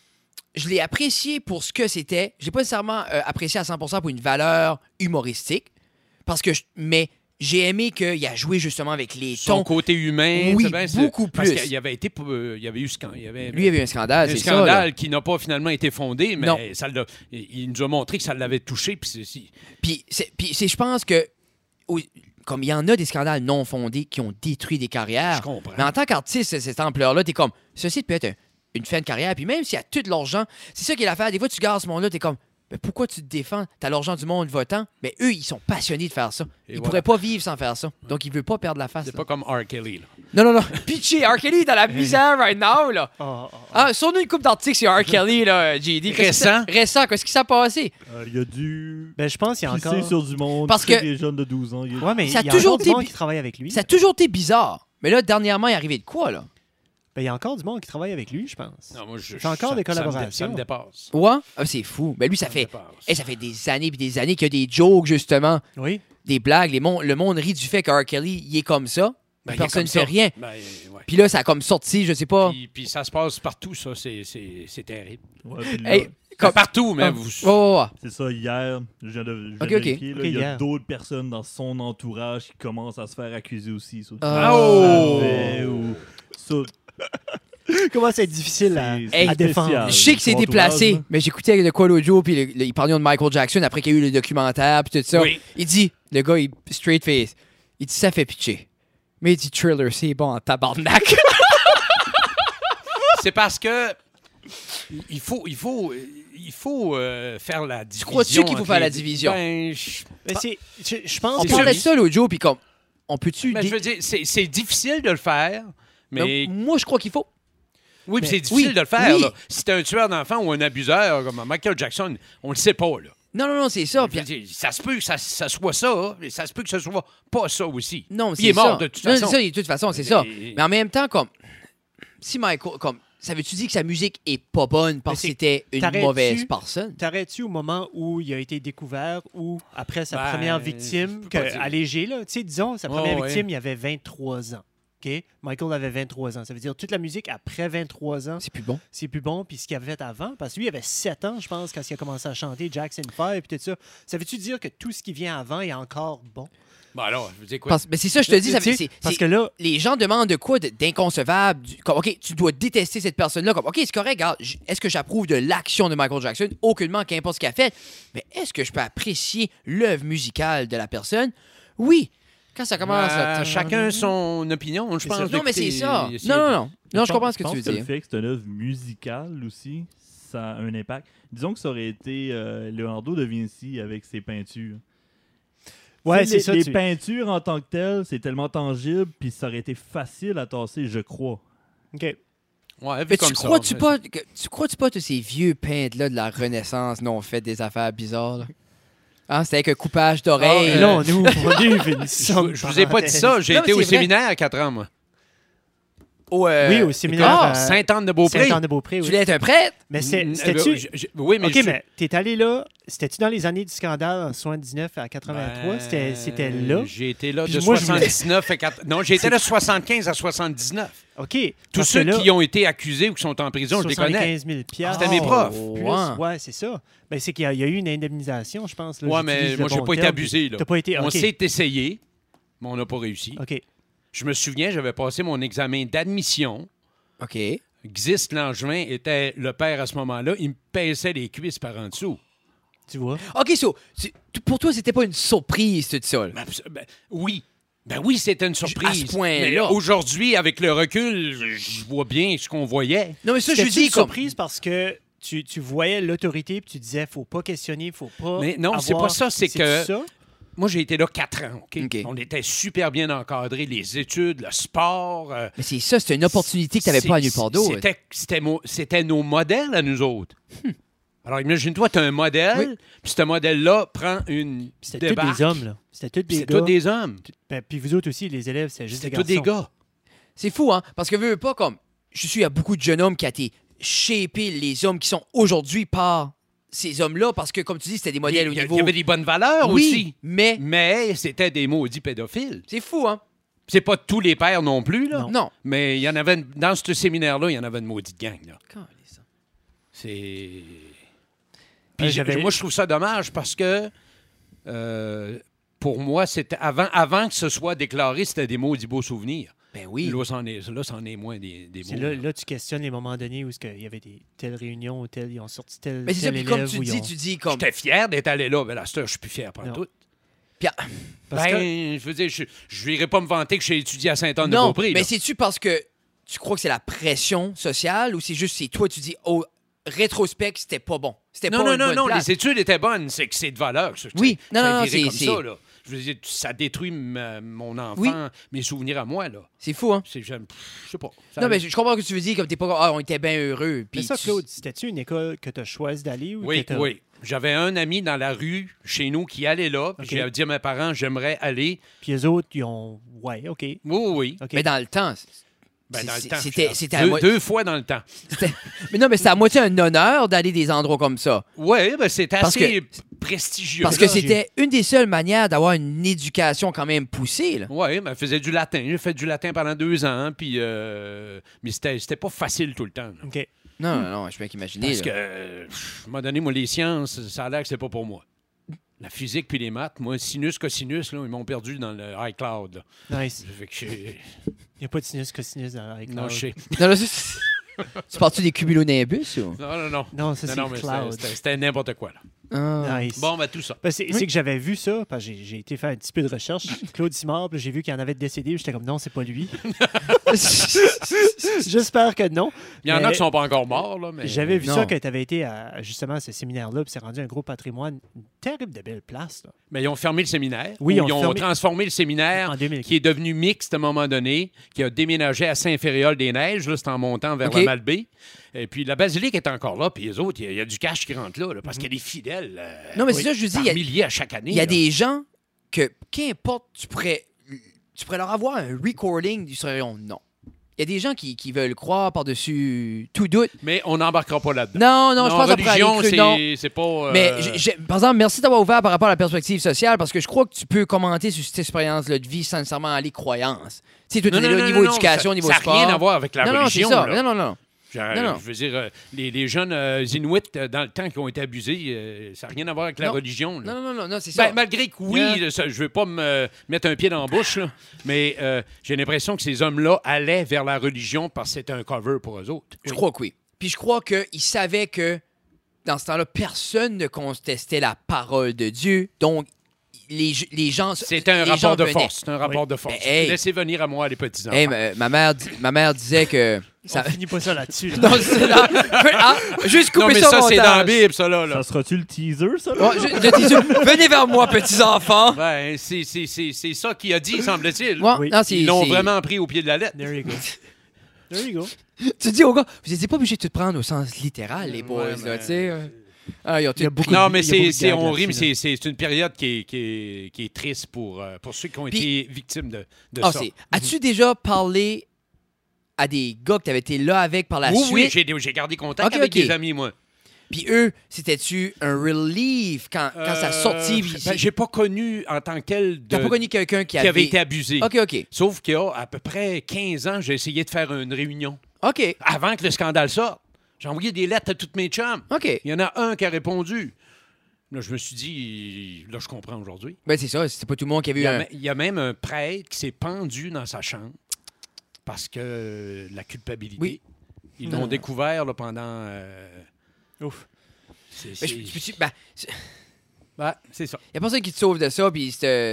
Je l'ai apprécié pour ce que c'était. Je l'ai pas nécessairement apprécié à 100% pour une valeur humoristique, parce que mais j'ai aimé qu'il a joué justement avec les Son tons. côté humain, Oui, c'est bien, beaucoup parce plus. qu'il avait été, il y avait eu Lui, il y avait eu un scandale, un c'est scandale ça. Là. qui n'a pas finalement été fondé, mais Non. il nous a montré que ça l'avait touché. Puis je pense que, comme il y en a des scandales non fondés qui ont détruit des carrières, Je comprends. mais en tant qu'artiste, cette ampleur-là, t'es comme, ceci peut être une fin de carrière, puis même s'il y a tout l'argent, c'est ça qui est l'affaire. Des fois, tu gardes ce monde-là, t'es comme, mais pourquoi tu te défends? T'as l'argent du monde votant, mais eux, ils sont passionnés de faire ça. Ils pourraient pas vivre sans faire ça. Donc, ils veulent pas perdre la face. C'est là. pas comme R. Kelly. Là. Non. Pitché, R. Kelly est dans la misère right now, là. Sur nous une coupe d'articles sur R. Kelly, là, JD. Récent, qu'est-ce qui s'est passé? Il a dû Ben, je pense qu'il y a pisser encore... sur du monde, Parce tuer que- des jeunes de 12 ans. Ouais, mais Ça a il y a toujours encore du été monde bi- qui travaille avec lui. Ça a toujours été bizarre. Mais là, dernièrement, il est arrivé de quoi, là? Ben, il y a encore du monde qui travaille avec lui, je pense. non, moi, C'est encore des collaborations. Ça me dépasse. Ouais? Ah, c'est fou. Ben lui, ça me fait... dépasse. ça fait des années et des années qu'il y a des jokes, justement, Oui. des blagues. Le monde rit du fait que R. Kelly, il est comme ça. Ben, il est Personne comme ne fait ça. rien. Ben, ouais. Puis là, ça a comme sorti, je sais pas. Puis ça se passe partout, ça. C'est terrible. Ouais, puis là, Hey, comme... Partout, mais Ah. vous... Ouais. c'est ça, hier, je viens de Ok, vérifier, là, Ok, il y a hier. d'autres personnes dans son entourage qui commencent à se faire accuser aussi. Ça, Oh! Ça, Comment c'est difficile à, Hey, à défendre. spécial. Je sais que c'est Son déplacé, entourage, mais j'écoutais de quoi l'autre jour, puis il parlait de Michael Jackson après qu'il y a eu le documentaire, puis tout ça. Oui. Il dit, le gars, il straight face, il dit, ça fait pitcher. Mais il dit, Thriller, c'est bon en tabarnak. C'est parce que il faut faire la division. crois-tu qu'il faut entre faire la les- division? Ben, Mais je pense On que parlait de ça l'autre jour, puis comme, on peut-tu... je veux dire, c'est difficile de le faire, mais Moi, je crois qu'il faut. oui, puis mais- c'est difficile oui, de le faire. oui. Là. Si t'es un tueur d'enfants ou un abuseur comme Michael Jackson, on le sait pas. Là. Non, c'est ça. Je Puis veux dire, ça se peut que ça soit ça, mais ça se peut que ce soit pas ça aussi. non, il est c'est mort ça. de toute Non, façon. c'est ça, de toute façon, c'est ça. Et- Mais en même temps, comme, si Michael, comme, ça veut-tu dire que sa musique est pas bonne parce que Mais c'était une t'arrêtes-tu- mauvaise personne? T'arrêtes-tu au moment où il a été découvert ou après sa Ben, première je victime, peux pas dire. allégé, là, tu sais, disons, sa première ouais. victime, il avait 23 ans. OK? Michael avait 23 ans. Ça veut dire toute la musique après 23 ans, C'est plus bon. c'est plus bon. Puis ce qu'il avait fait avant, parce que lui, il avait 7 ans, je pense, quand il a commencé à chanter Jackson 5 et tout ça. Ça veut-tu dire que tout ce qui vient avant est encore bon? Ben alors, je veux dire quoi? Mais c'est ça, je te dis, ça Tu sais, fait, parce que là, les gens demandent de quoi d'inconcevable. Comme, OK, tu dois détester cette personne-là. Comme, OK, c'est correct, regarde, est-ce que j'approuve de l'action de Michael Jackson? Aucunement, qu'importe ce qu'il a fait. Mais est-ce que je peux apprécier l'œuvre musicale de la personne? Oui. Quand ça commence à... Chacun son opinion, je pense. Non, mais c'est d'écouter- ça. essayer Non. Non, je comprends ce que Je tu pense veux le dire. fait que c'est une œuvre musicale aussi, ça a un impact. Disons que ça aurait été Leonardo da Vinci avec ses peintures. ouais, Tu sais, c'est ça. les peintures en tant que telles, c'est tellement tangible, puis ça aurait été facile à tasser, je crois. OK. Ouais, vu Mais comme tu ça. crois-tu pas que ces vieux peintres-là de la Renaissance n'ont fait des affaires bizarres? Là? Hein, c'était avec un coupage d'oreilles. Et là, on ouvre une somme. Je vous ai pas dit ça, j'ai Non, été mais au c'est vrai. séminaire à 4 ans, moi. Oui, au séminaire. Ah, Sainte-Anne-de-Beaupré. Sainte-Anne-de-Beaupré, Tu oui. voulais être un prêtre? Mais c'était-tu... Oui, mais OK, mais t'es allé là, c'était-tu dans les années du scandale en 79 à 83? C'était là? J'ai été là Puis de moi, je voulais- 79 à 4... Non, j'ai été là de 75 à 79. OK. Tous parce ceux que là, qui ont été accusés ou qui sont en prison, je les connais. 75 000 C'était mes profs. Plus, Ouais. ouais, c'est ça. Ben, c'est qu'il y a eu une indemnisation, je pense. Là, Ouais, j'utilise mais le moi, j'ai bon pas été terme. abusé. Là. T'as pas été... On OK. s'est essayé, mais on n'a pas réussi. OK. Je me souviens, j'avais passé mon examen d'admission. OK. Xist Langevin était le père à ce moment-là. Il me pinçait les cuisses par en dessous. Tu vois? OK, pour toi, c'était pas une surprise, tout ça. Là. Oui. Ben oui, c'était une surprise. À ce point-là. Mais aujourd'hui, avec le recul, je vois bien ce qu'on voyait. Non, mais ça, je C'était-tu dis une comme... surprise parce que tu voyais l'autorité puis tu disais faut pas questionner, faut pas Mais non, c'est avoir- pas ça, c'est que- ça? Moi, j'ai été là 4 ans. OK? OK. On était super bien encadrés, les études, le sport. Mais c'est ça, c'était une opportunité que t'avais pas à nulle part d'autre. C'était nos modèles à nous autres. Alors, imagine-toi, tu as un modèle, Oui. puis ce modèle-là prend une C'était tous débarque. des hommes, là. C'était tous des C'était gars. tous des hommes. Ben, puis vous autres aussi, les élèves, c'était juste des C'était tous garçons. des gars. C'est fou, hein? Parce que veux pas comme... Je suis à beaucoup de jeunes hommes qui ont été shapés, les hommes qui sont aujourd'hui par ces hommes-là, parce que, comme tu dis, c'était des modèles au Il y niveau... avait des bonnes valeurs oui, aussi. mais Mais c'était des maudits pédophiles. c'est fou, hein? C'est pas tous les pères non plus, là. Non. Non. Mais il y en avait dans ce séminaire-là, il y en avait une maudite gang, là. Calisse. Puis j'avais- moi, je trouve ça dommage parce que pour moi, c'était avant que ce soit déclaré, c'était des maudits beaux souvenirs. Ben oui. Là, c'en est moins des C'est beaux. là, tu questionnes les moments donnés où il y avait telles réunions ou ils ont sorti tel Mais c'est ça, tel puis comme élève tu où ils ont- dis comme... J'étais fier d'être allé là, mais là, je suis plus fier par Non. tout. Puis, Parce que- Je veux dire, je n'irai pas me vanter que j'ai étudié à non, Sainte-Anne-de-Beaupré. mais c'est-tu parce que tu crois que c'est la pression sociale ou c'est juste c'est toi, tu dis, oh, rétrospect, c'était pas bon. C'était pas une bonne place. les études étaient bonnes, c'est que c'est de valeur. Oui, non, ça a non, viré comme c'est- ça, là. Je veux dire, ça détruit mon enfant, Oui. mes souvenirs à moi, là. C'est fou, hein? Je sais pas. Ça- Non, mais je comprends ce que tu veux dire, comme t'es pas... Ah, on était bien heureux. Mais Puis ça, tu- Claude, c'était-tu une école que tu as choisi d'aller ou Oui, que t'as- oui. J'avais un ami dans la rue, chez nous, qui allait là. Puis OK. j'ai dit à mes parents, j'aimerais aller. Puis les autres, ils ont... Ouais, OK. Oui, oui. OK. Mais dans le temps... Ben, dans le temps, C'était à deux fois dans le temps. Mais non, mais c'est à moitié un honneur d'aller des endroits comme ça. Oui, ben c'était Parce assez prestigieux. Parce que c'était une des seules manières d'avoir une éducation quand même poussée. Là. Oui, ben, je faisais du latin. J'ai fait du latin pendant 2 ans, puis mais c'était pas facile tout le temps. là. OK. Non, non, je peux qu'imaginer. Parce là. que, à un moment donné, moi, les sciences, ça a l'air que c'est pas pour moi. La physique puis les maths, moi, sinus, cosinus, là, ils m'ont perdu dans le iCloud. Là. Nice. Fait que j'ai- Il n'y a pas de sinus cosinus dans iCloud. Non, je sais. Non, là, tu parles-tu des cumulonimbus ou? Non. Non, ça, Non, c'est mais Cloud. c'était n'importe quoi. Là. Ah. Nice. Bon, ben tout ça. Ben, c'est que j'avais vu ça, parce que j'ai été faire un petit peu de recherche. Claude Simard, puis j'ai vu qu'il y en avait décédé. J'étais comme, non, c'est pas lui. J'espère que non. Il y en Mais a qui sont pas encore morts, là, mais... J'avais vu non. ça quand tu avais été à justement ce séminaire-là, puis c'est rendu un gros patrimoine. Une terrible de belle place. Là. Mais ils ont fermé le séminaire. Oui, ou ils ont fermé- transformé le séminaire, En 2000. qui est devenu mixte à un moment donné, qui a déménagé à Saint-Féréol-des-Neiges, là, c'est en montant vers OK. la Malbaie. Et puis la basilique est encore là, puis les autres, il y a du cash qui rentre là, parce qu'il y a des fidèles Non, mais c'est ça, je veux dire, par il y a- milliers à chaque année. il y a là. des gens que, qu'importe, tu pourrais leur avoir un recording du Sorion. Non. Il y a des gens qui veulent croire par-dessus tout doute. Mais on n'embarquera pas là-dedans. Non, je pense après religion, aller non. c'est pas... Mais, par exemple, merci d'avoir ouvert par rapport à la perspective sociale, parce que je crois que tu peux commenter sur cette expérience-là de vie sans nécessairement aller croyance. Tu sais, toi, tu es là au niveau éducation, au niveau ça sport. n'a rien à voir avec la non, religion. non, c'est ça. là. Non. Non. Je veux dire, les jeunes Inuits, dans le temps, qui ont été abusés, ça n'a rien à voir avec la Non. religion. là. Non, c'est ça. Ben, malgré que oui, je ne veux pas me mettre un pied dans la bouche, là, mais j'ai l'impression que ces hommes-là allaient vers la religion parce que c'était un cover pour eux autres. Je crois que oui. Puis je crois qu'ils savaient que, dans ce temps-là, personne ne contestait la parole de Dieu. Donc, les gens... C'est un les rapport gens de venaient. force. C'est un rapport de force. Ben, hey. Laissez venir à moi les petits-enfants. Hey, ma mère disait que... On finit pas ça là-dessus. là. Non, c'est là. Ah, juste non, couper mais ça, ça, au c'est dans la montage. Bible, ça, là. Ça sera-tu le teaser, ça? Là? Ouais, je dis ça. Venez vers moi, petits-enfants. Ben, c'est ça qu'il a dit, semble-t-il. Ouais, Oui. non, c'est- Ils l'ont c'est- vraiment pris au pied de la lettre. There you go. There you go. Tu dis aux gars, vous n'étiez pas obligés de tout prendre au sens littéral, les boys, Ouais, là, mais- tu sais. Ah, ils ont Il y a tout beaucoup pris. Non, mais il y a beaucoup de c'est gags on rit, mais là-dessus, c'est une période qui est triste pour ceux qui ont Puis- été victimes de Ah, ça. As-tu déjà parlé à des gars que tu avais été là avec par la Oui, suite? oui, j'ai gardé contact Ok, avec ok. des amis, moi. Puis eux, c'était-tu un relief quand ça sortit? Ben, j'ai pas connu en tant que tel T'as pas connu quelqu'un qui qui avait été abusé. OK. Sauf qu'il y a à peu près 15 ans, j'ai essayé de faire une réunion. OK. Avant que le scandale sorte. J'ai envoyé des lettres à toutes mes chums. OK. Il y en a un qui a répondu. Là, je me suis dit, là, je comprends aujourd'hui. Ben, c'est ça. C'était pas tout le monde qui avait eu un... Il y a même un prêtre qui s'est pendu dans sa chambre parce que la culpabilité. Oui. Ils Non. l'ont découvert là, pendant... Ouf. c'est Ben, c'est Ouais, c'est ça. y a personne qui te sauve de ça, puis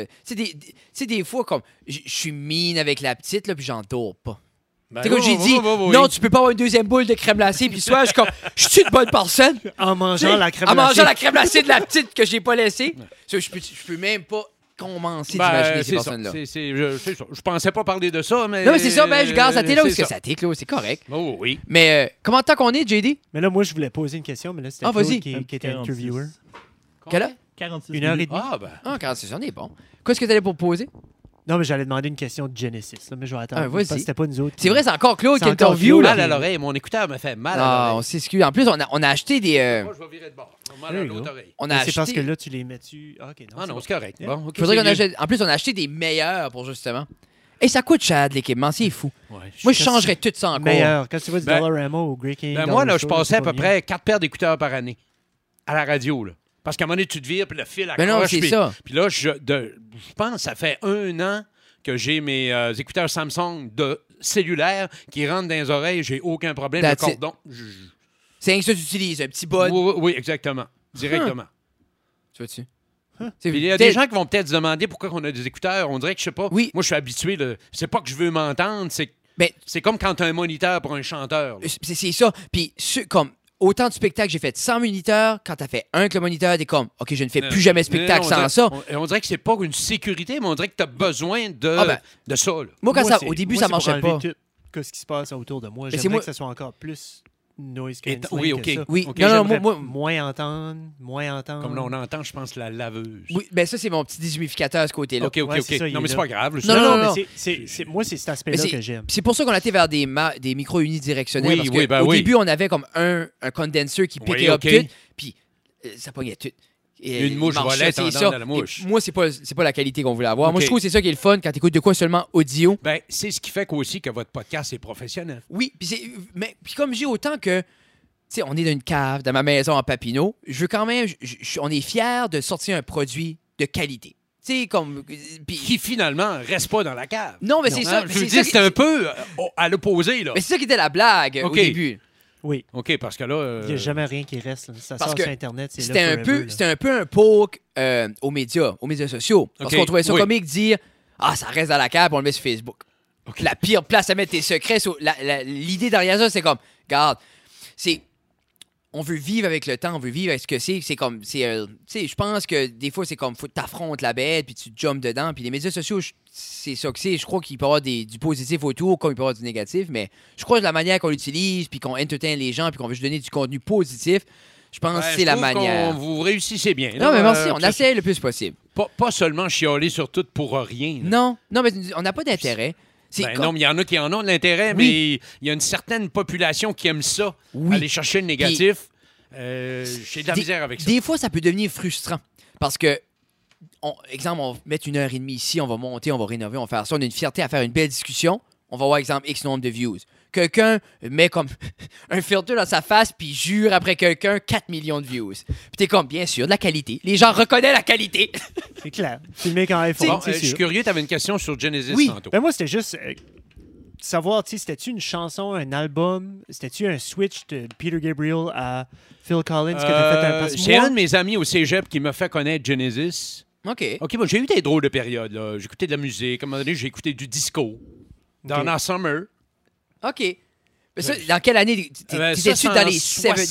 c'est des fois comme... Je suis mine avec la petite, là, puis j'en dors pas. Ben, Tu sais, comme j'ai dit, non, tu peux pas avoir une deuxième boule de crème glacée, puis soit je suis comme, je suis une bonne personne. En mangeant la crème En mangeant glacée. la crème glacée de la petite que j'ai pas laissée. Ça, je peux même pas commencer d'imaginer ces c'est ça. personnes-là. C'est ça. Je pensais pas parler de ça, mais... Non, mais c'est ça, ben, je garde ça t'es là c'est aussi. ça. Ça t'est là, c'est correct. Oh, oui. Mais comment tant qu'on est, JD? Mais là, moi, je voulais poser une question, mais là, c'était Ah, Claude vas-y. qui était 46. interviewer. Quelle heure? 46 1 heure et minutes. demie. Ah, ben... Ah, 46, on est bon. Qu'est-ce que t'allais pour poser? Non, mais j'allais demander une question de Genesis, là, mais je vais attendre. Ah, vas-y. parce que c'était pas nous autres. C'est vrai, c'est encore Claude C'est qui encore interview, Claude. là. Mal à l'oreille. Mon écouteur me fait mal à Ah, on l'oreille. s'excuse. En plus, on a acheté des... Moi, je vais virer de bord. Mal There à you l'autre go. oreille. on a Mais c'est parce que acheté... là, tu les mets-tu. Ah, ok, non. Ah non, bon. c'est correct. Yeah. Bon, ok, Faudrait c'est qu'on mieux. achète... En plus, on a acheté des meilleurs pour justement... Et ça coûte cher de l'équipement, c'est fou. Ouais, Moi, je changerais tout ça encore. Meilleur. Quand tu vas du Ben, Dollarama ou Grey King. Ben moi, là, je Dollar passais à Store, peu c'est pas près 4 paires d'écouteurs par année. À la radio, là. Parce qu'à un moment donné, tu te vires, puis le fil accroche. Ben non, c'est ça. Puis là, je pense que ça fait 1 an que j'ai mes écouteurs Samsung de cellulaire qui rentrent dans les oreilles. J'ai aucun problème. That's le cordon. C'est rien que ça que tu utilises, un petit bud. Oui, exactement. Directement. Tu vois-tu? Puis il y a des gens qui vont peut-être se demander pourquoi on a des écouteurs. On dirait que, je sais pas, Oui. moi, je suis habitué. C'est pas que je veux m'entendre, c'est comme quand tu as un moniteur pour un chanteur. C'est ça. Puis, comme autant de spectacles que j'ai fait sans moniteur, quand t'as fait un avec le moniteur, t'es comme, OK, je ne fais plus jamais de spectacle sans ça. On dirait que c'est pas une sécurité, mais on dirait que tu as besoin de ça. Là. Moi, au début, ça marchait pas. Qu'est-ce qui se passe autour de moi? Mais J'aimerais que ça soit encore plus noise cancelling oui, OK. que ça. Oui, okay, non, J'aimerais moi, moins entendre. Comme là, on entend, je pense, la laveuse. oui, ben ça, c'est mon petit déshumificateur à ce côté-là. OK. Ouais, c'est ça, il non, est mais c'est là. pas grave. Non. Mais moi, c'est cet aspect-là que j'aime. C'est pour ça qu'on a été vers des micros unidirectionnels. Oui, parce que au oui. début, on avait comme un condenser qui piquait up tout, puis ça pognait tout. Et une mouche volait c'est dans la mouche. Et moi, c'est pas la qualité qu'on voulait avoir. OK. Moi, je trouve que c'est ça qui est le fun quand tu écoutes de quoi seulement audio. Ben, c'est ce qui fait aussi que votre podcast est professionnel. Oui, puis comme j'ai autant que, tu sais, on est dans une cave, dans ma maison en Papineau, je veux quand même, on est fiers de sortir un produit de qualité. Tu sais, comme... Qui, finalement, reste pas dans la cave. Non, mais c'est ça. Je veux dire, c'est un peu à l'opposé, là. Mais c'est ça qui était la blague au début. Oui. OK, parce que là... Il n'y a jamais rien qui reste. Là. Ça Parce sort que sur Internet, c'est C'était là un forever, peu, c'était un peu un poke aux médias sociaux. Parce OK, qu'on trouvait ça oui. comique de dire « Ah, ça reste dans la cave, on le met sur Facebook. OK. La pire place à mettre tes secrets. L'idée derrière ça, c'est comme, regarde, on veut vivre avec le temps, on veut vivre avec ce que c'est. C'est comme, tu sais, je pense que des fois, c'est comme, faut que t'affrontes la bête, puis tu jumps dedans. Puis les médias sociaux, c'est ça que c'est. Je crois qu'il peut y avoir du positif autour, comme il peut y avoir du négatif, mais je crois que la manière qu'on l'utilise, puis qu'on entertain les gens, puis qu'on veut juste donner du contenu positif, je pense que c'est la manière. Vous réussissez bien. Non, mais merci, on ça- essaie le plus possible. Pas seulement chialer sur tout pour rien. là. Non, mais on n'a pas d'intérêt. C'est Ben comme- non, mais il y en a qui en ont de l'intérêt, Oui. mais il y a une certaine population qui aime ça, Oui. aller chercher le négatif. J'ai de la misère avec ça. Des fois, ça peut devenir frustrant. Parce que, exemple, on va mettre 1h30 ici, on va monter, on va rénover, on va faire ça. On a une fierté à faire une belle discussion. On va avoir, exemple, X nombre de views. Quelqu'un met comme un filtre dans sa face puis jure après quelqu'un 4 millions de views. Puis t'es comme, bien sûr, de la qualité. Les gens reconnaissent la qualité. C'est clair. Filmé qu'en iPhone, Bon, c'est je suis sûr. curieux, tu avais une question sur Genesis Oui. tantôt. Ben moi, c'était juste savoir, tu sais, c'était-tu une chanson, un album? C'était-tu un switch de Peter Gabriel à Phil Collins que t'as fait un passe C'est un de mes amis au cégep qui m'a fait connaître Genesis. OK. OK, bon, j'ai eu des drôles de périodes. Là. J'écoutais de la musique. À un moment donné, j'ai écouté du disco. Donna Summer. OK. Mais ça, dans quelle année? T'étais-tu dans les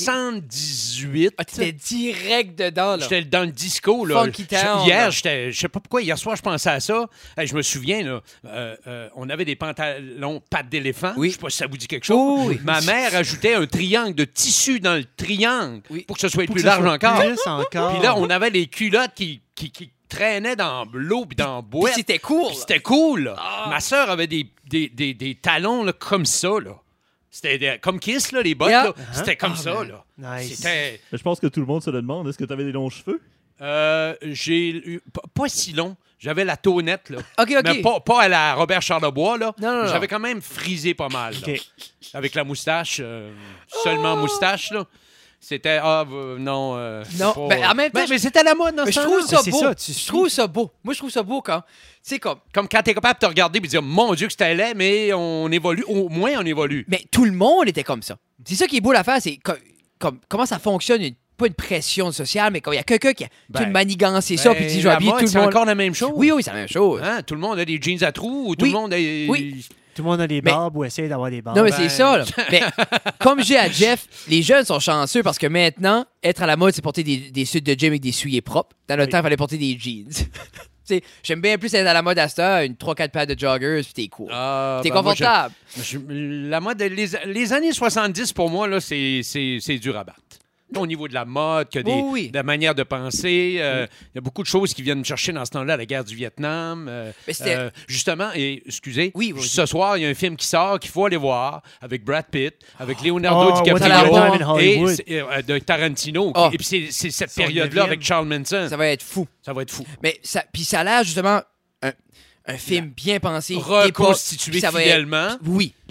78. Ah, t'étais direct dedans, là. J'étais dans le disco. Là. Funky Town, Hier, là. je sais pas pourquoi, hier soir, je pensais à ça. Hey, je me souviens, là, on avait des pantalons pattes d'éléphant. Oui. Je sais pas si ça vous dit quelque chose. Oh, oui. Ma mère ajoutait un triangle de tissu dans le triangle Oui. pour que ce soit Pour plus que ça large soit encore. plus encore. Puis là, on avait les culottes qui traînaient dans l'eau puis dans la Puis boîte. c'était cool. Puis c'était cool. Là. Ah. Ma sœur avait des talons là, comme ça. Là. C'était comme Kiss, là, les bottes. Yeah. Là. C'était comme ça. man. Là. Nice. C'était... Je pense que tout le monde se le demande. Est-ce que tu avais des longs cheveux? J'ai eu... Pas si long. J'avais la tonnette, là. OK. Mais pas à la Robert Charlebois, là. Non. J'avais quand même frisé pas mal, là. OK. Avec la moustache. Seulement moustache, là. C'était... non. Non, pas, ben, en même temps, mais c'était la mode dans Mais ce je temps-là. trouve ça c'est beau. ça, tu je suis. trouve ça beau. Moi, je trouve ça beau quand... Tu sais, comme... Comme quand t'es capable de te regarder et de dire « Mon Dieu que c'était laid, mais on évolue. Au moins, on évolue. » Mais tout le monde était comme ça. C'est ça qui est beau l'affaire, c'est comment ça fonctionne, pas une pression sociale, mais quand il y a quelqu'un qui a une manigance et ça, puis dit « Je vais la habiller mode, tout le c'est monde. » encore la même chose. Oui, c'est la même chose. Hein? Tout le monde a des jeans à trous ou tout Oui. le monde a... Oui. Tout le monde a des barbes ou essaie d'avoir des barbes. Non, mais Ben- c'est ça, là. Mais comme j'ai à Jeff, les jeunes sont chanceux parce que maintenant, être à la mode, c'est porter des suits de gym avec des souliers propres. Dans notre Oui. temps, il fallait porter des jeans. Tu sais, j'aime bien plus être à la mode à cette heure, une 3-4 paires de joggers, puis t'es cool. Ah, T'es ben, moi, confortable. la mode, les années 70, pour moi, là, c'est dur à battre. Au niveau de la mode, que Oui. de la manière de penser, il y a beaucoup de choses qui viennent me chercher dans ce temps-là, la guerre du Vietnam. Mais c'était- Justement, et excusez, Oui, vas-y. ce soir, il y a un film qui sort qu'il faut aller voir avec Brad Pitt, avec Leonardo Oh, DiCaprio Once Upon a Time in et Hollywood. de Tarantino. Oh. Et puis c'est cette Son période-là 9e. avec Charles Manson. Ça va être fou. Ça va être fou. Mais ça a l'air justement un film bien pensé. Reconstitué d'époque, puis ça va être- fidèlement. Oui.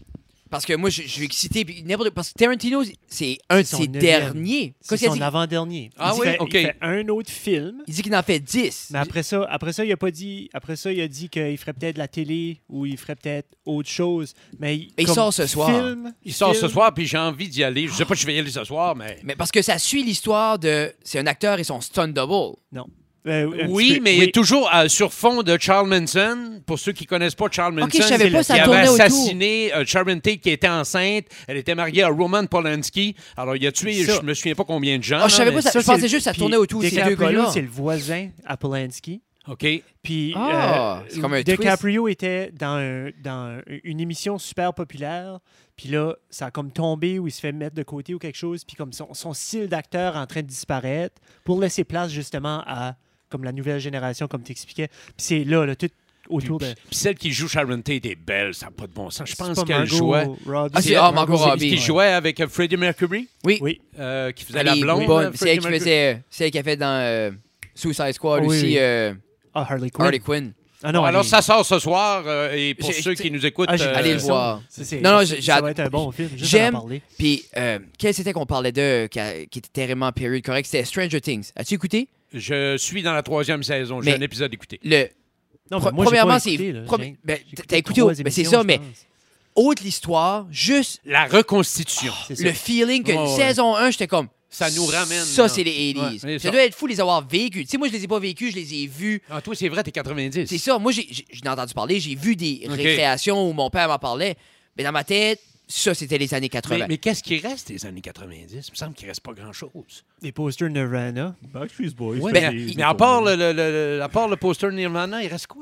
Parce que moi, je suis excité. Parce que Tarantino, c'est un de ses derniers. C'est son avant-dernier. Ah il oui? fait, OK. Il fait un autre film. Il dit qu'il en fait 10. Mais après ça, il a pas dit. Après ça, il a dit qu'il ferait peut-être la télé ou il ferait peut-être autre chose. Mais il comme sort ce soir. Il sort ce soir, puis j'ai envie d'y aller. Je sais pas si je vais y aller ce soir, mais... Mais parce que ça suit l'histoire de... C'est un acteur et son stunt double. Non. Oui, mais il est toujours sur fond de Charles Manson. Pour ceux qui connaissent pas Charles Manson, OK, je savais pas, ça il avait tournait autour. assassiné Sharon Tate qui était enceinte. Elle était mariée à Roman Polanski. Alors, il a tué, je me souviens pas combien de gens. Ah, je savais pas, mais... je pensais juste que ça tournait autour de ces deux gars-là. C'est le voisin à Polanski. OK. Puis c'est comme un DiCaprio était dans une émission super populaire. Puis là, ça a comme tombé ou il se fait mettre de côté ou quelque chose. Puis comme son style d'acteur est en train de disparaître pour laisser place justement à comme la nouvelle génération, comme tu expliquais. Puis c'est là, tout autour de... Puis celle qui joue Sharon Tate est belle, ça n'a pas de bon sens. Je pense qu'elle Margot jouait... Robbie. Ah, c'est Margot Robbie. Qui jouait avec Freddie Mercury, Oui. qui faisait la blonde. C'est elle qui faisait... C'est elle qui a fait dans Suicide Squad aussi. Harley Quinn. Harley Quinn. Ah non, alors, ça sort ce soir. Et pour ceux qui nous écoutent... allez le voir. Non, ça va être un bon film. J'aime. Puis, quel c'était qu'on parlait de qui était terriblement période correct? C'était Stranger Things. As-tu écouté? Je suis dans la 3e saison. J'ai un épisode écouté. Non, premièrement, c'est... T'as écouté, c'est ça, mais... Autre l'histoire, juste... La reconstitution. Le feeling que saison 1, j'étais comme... Ça nous ramène. Ça, c'est les 80s. Ouais, ça doit être fou de les avoir vécus. Tu sais, moi, je les ai pas vécus, je les ai vus. Ah, toi, c'est vrai, t'es 90. C'est ça. Moi, j'en ai entendu parler. J'ai vu des récréations où mon père m'en parlait. Mais dans ma tête, ça, c'était les années 80. Mais qu'est-ce qui reste des années 90? Il me semble qu'il reste pas grand-chose. Des posters Nirvana. Backstreet Boys. Ouais, mais à part le poster Nirvana, il reste quoi?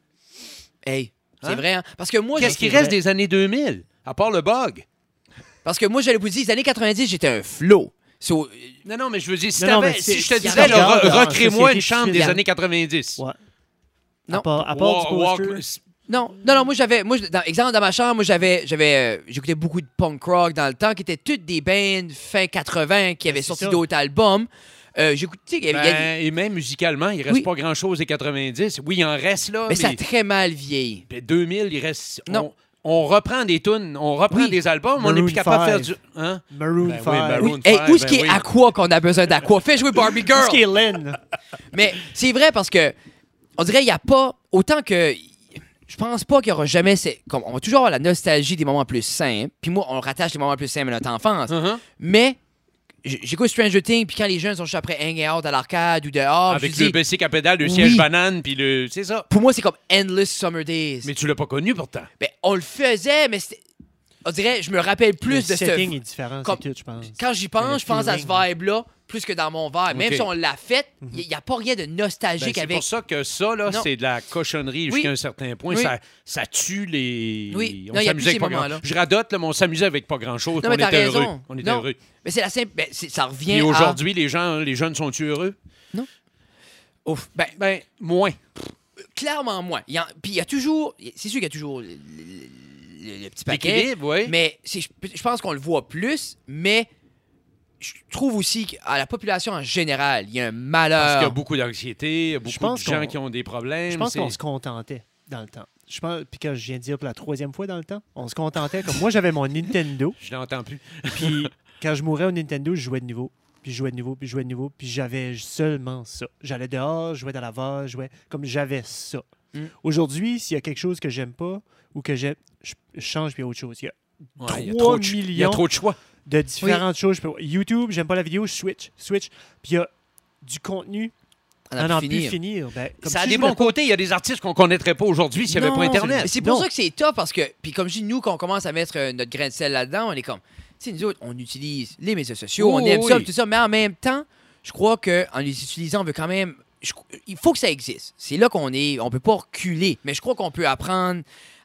Hey, c'est vrai, hein? Parce que moi... Qu'est-ce qui reste des années 2000? À part le bug? Parce que moi, j'allais vous dire, les années 90, j'étais un flow. Non, mais je veux dire, si je te si disais, recrée-moi une chambre des années 90. Ouais. Non. À part du poster. Non, moi, exemple, dans ma chambre, moi, j'écoutais beaucoup de punk rock dans le temps, qui étaient toutes des bands fin 80 qui avaient sorti d'autres albums. J'écoutais... Et même musicalement, il reste pas grand-chose des 90. Oui, il en reste là, mais ça a très mal vieilli. 2000, il reste... Non. On reprend des tunes, on reprend des albums, on n'est plus capable de faire du... Hein? Maroon 5. Maroon 5. Hey, où est-ce qu'il est Aqua qu'on a besoin d'Aqua? Fais jouer Barbie Girl! Où est-ce qu'il est Lynn? Mais c'est vrai parce que on dirait qu'il n'y a pas... Autant que... Je pense pas qu'il y aura jamais... Comme, on va toujours avoir la nostalgie des moments plus simples. Puis moi, on rattache les moments plus simples à notre enfance. Mais... J'écoute Stranger Things, puis quand les jeunes sont juste après hang out à l'arcade ou dehors... Avec le bicycle à pédale, le siège banane, puis le... C'est ça. Pour moi, c'est comme Endless Summer Days. Mais tu l'as pas connu, pourtant. Ben, on le faisait, mais c'était... On dirait, je me rappelle plus de ce... Le setting est différent, c'est tout, je pense. Quand j'y pense, je pense à ce vibe-là, plus que dans mon vibe. Même si on l'a fait, il n'y a pas rien de nostalgique avec... C'est pour ça que ça, là, c'est de la cochonnerie jusqu'à un certain point. Oui. Ça tue les... Oui. On s'amusait avec pas grand-chose. Je radote, là, mais on s'amusait avec pas grand-chose. On était heureux. On était heureux. Mais c'est la simple... ça revient Et aujourd'hui, les jeunes sont-ils heureux? Non. Ouf. Ben, moins. Clairement moins. Puis il y a toujours... C'est sûr qu'il y a toujours le petit paquet. Oui. Mais je pense qu'on le voit plus, mais... Je trouve aussi qu'à la population en général, il y a un malheur. Parce qu'il y a beaucoup d'anxiété, il y a beaucoup de gens qui ont des problèmes. Je pense qu'on se contentait dans le temps. Puis quand je viens de dire pour la 3e fois dans le temps, on se contentait. Comme moi, j'avais mon Nintendo. Je l'entends plus. Puis quand je mourais au Nintendo, je jouais de nouveau. Puis je jouais de nouveau, puis je jouais de nouveau. Puis j'avais seulement ça. J'allais dehors, je jouais dans la vase, je jouais comme j'avais ça. Aujourd'hui, s'il y a quelque chose que j'aime pas ou que j'aime, je change puis autre chose. Il y a 3 millions. Il y a trop de choix. De différentes choses. YouTube, j'aime pas la vidéo, je switch. Puis il y a du contenu à n'en plus finir. Ça a des bons côtés. Il y a des artistes qu'on ne connaîtrait pas aujourd'hui s'il n'y avait pas Internet. C'est pour ça que c'est top, parce que, puis comme je dis, nous, quand on commence à mettre notre grain de sel là-dedans, on est comme, tu sais, nous autres, on utilise les médias sociaux, on aime ça, tout ça, mais en même temps, je crois qu'en les utilisant, on veut quand même... il faut que ça existe. C'est là qu'on est. On peut pas reculer, mais je crois qu'on peut apprendre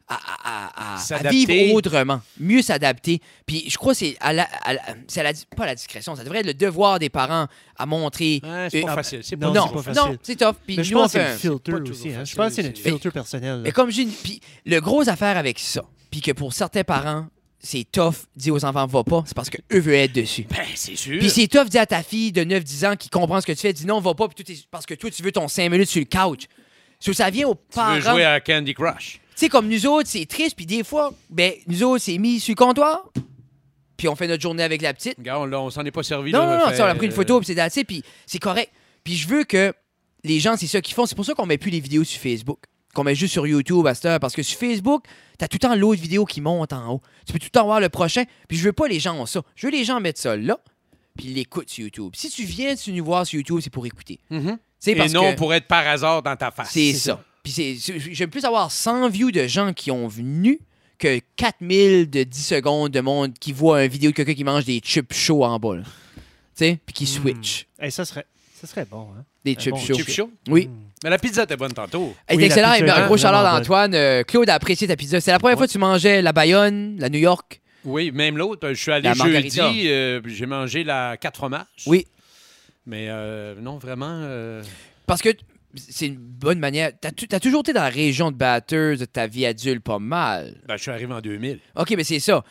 à vivre autrement, mieux s'adapter. Puis je crois que c'est pas à la discrétion, ça devrait être le devoir des parents à montrer. C'est pas facile. C'est pas, pas facile. Non, c'est tough. Puis mais je pense que c'est le filtre aussi. Je pense que c'est notre filtre personnel. Mais comme je dis, puis le gros affaire avec ça, puis que pour certains parents, c'est tough de dire aux enfants va pas, c'est parce qu'eux veulent être dessus. Ben, c'est sûr. Puis c'est tough de dire à ta fille de 9-10 ans qui comprend ce que tu fais, dis non, va pas, parce que toi, tu veux ton 5 minutes sur le couch. Ça vient aux parents. Tu veux jouer à Candy Crush. sais, comme nous autres, c'est triste, puis des fois, ben, nous autres, c'est mis sur le comptoir, puis on fait notre journée avec la petite. Regarde, on s'en est pas servi. Non, là, non, on a pris une photo, puis c'est assez, puis c'est correct. Puis je veux que les gens, c'est ça qu'ils font. C'est pour ça qu'on met plus les vidéos sur Facebook, qu'on met juste sur YouTube à cette heure, parce que sur Facebook, t'as tout le temps l'autre vidéo qui monte en haut. Tu peux tout le temps voir le prochain, puis je veux pas les gens ont ça. Je veux les gens mettre ça là, puis ils l'écoutent sur YouTube. Si tu viens de nous voir sur YouTube, c'est pour écouter. Et non pour être par hasard dans ta face. C'est ça. Puis j'aime plus avoir 100 views de gens qui ont venu que 4000 de 10 secondes de monde qui voit une vidéo de quelqu'un qui mange des chips chauds en bas. Tu sais, puis qui switch. Et ça serait bon, hein? Des chips bon chauds. Chip chaud. Oui. Mais la pizza était bonne tantôt. Elle Oui, est excellente. la pizza, Un gros chaleur vraiment d'Antoine. Claude a apprécié ta pizza. C'est la première fois que tu mangeais la Bayonne, la New York. Oui, même l'autre. Je suis allé La jeudi, margarita. j'ai mangé la 4 fromages. Oui. Mais non, vraiment. Parce que c'est une bonne manière. T'as toujours été dans la région de Bathurst de ta vie adulte pas mal. Je suis arrivé en 2000. OK, mais c'est ça.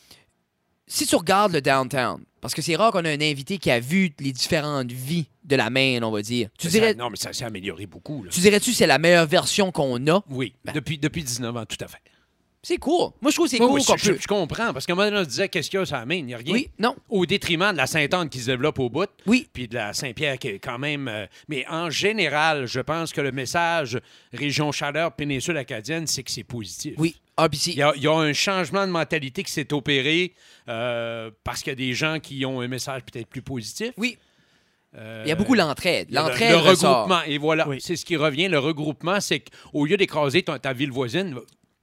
Si tu regardes le downtown, parce que c'est rare qu'on ait un invité qui a vu les différentes vies de la Maine, on va dire. Non, mais ça s'est amélioré beaucoup. Là. Tu dirais-tu que c'est la meilleure version qu'on a? Oui, Ben. depuis 19 ans, tout à fait. C'est cool. Moi, je trouve que c'est Oui, cool oui, qu'on je peut... comprends, parce qu'à un moment donné, on se disait qu'est-ce qu'il y a sur la Maine? Il n'y a rien. Oui, non. Au détriment de la Sainte-Anne qui se développe au bout, Oui. puis de la Saint-Pierre qui est quand même... mais en général, je pense que le message région chaleur, péninsule acadienne, c'est que c'est positif. Oui. Ah, puis Il y a un changement de mentalité qui s'est opéré parce qu'il y a des gens qui ont un message peut-être plus positif. Oui. Il y a beaucoup l'entraide. L'entraide le ressort. regroupement. Et voilà, Oui. c'est ce qui revient. Le regroupement, c'est qu'au lieu d'écraser ta ville voisine,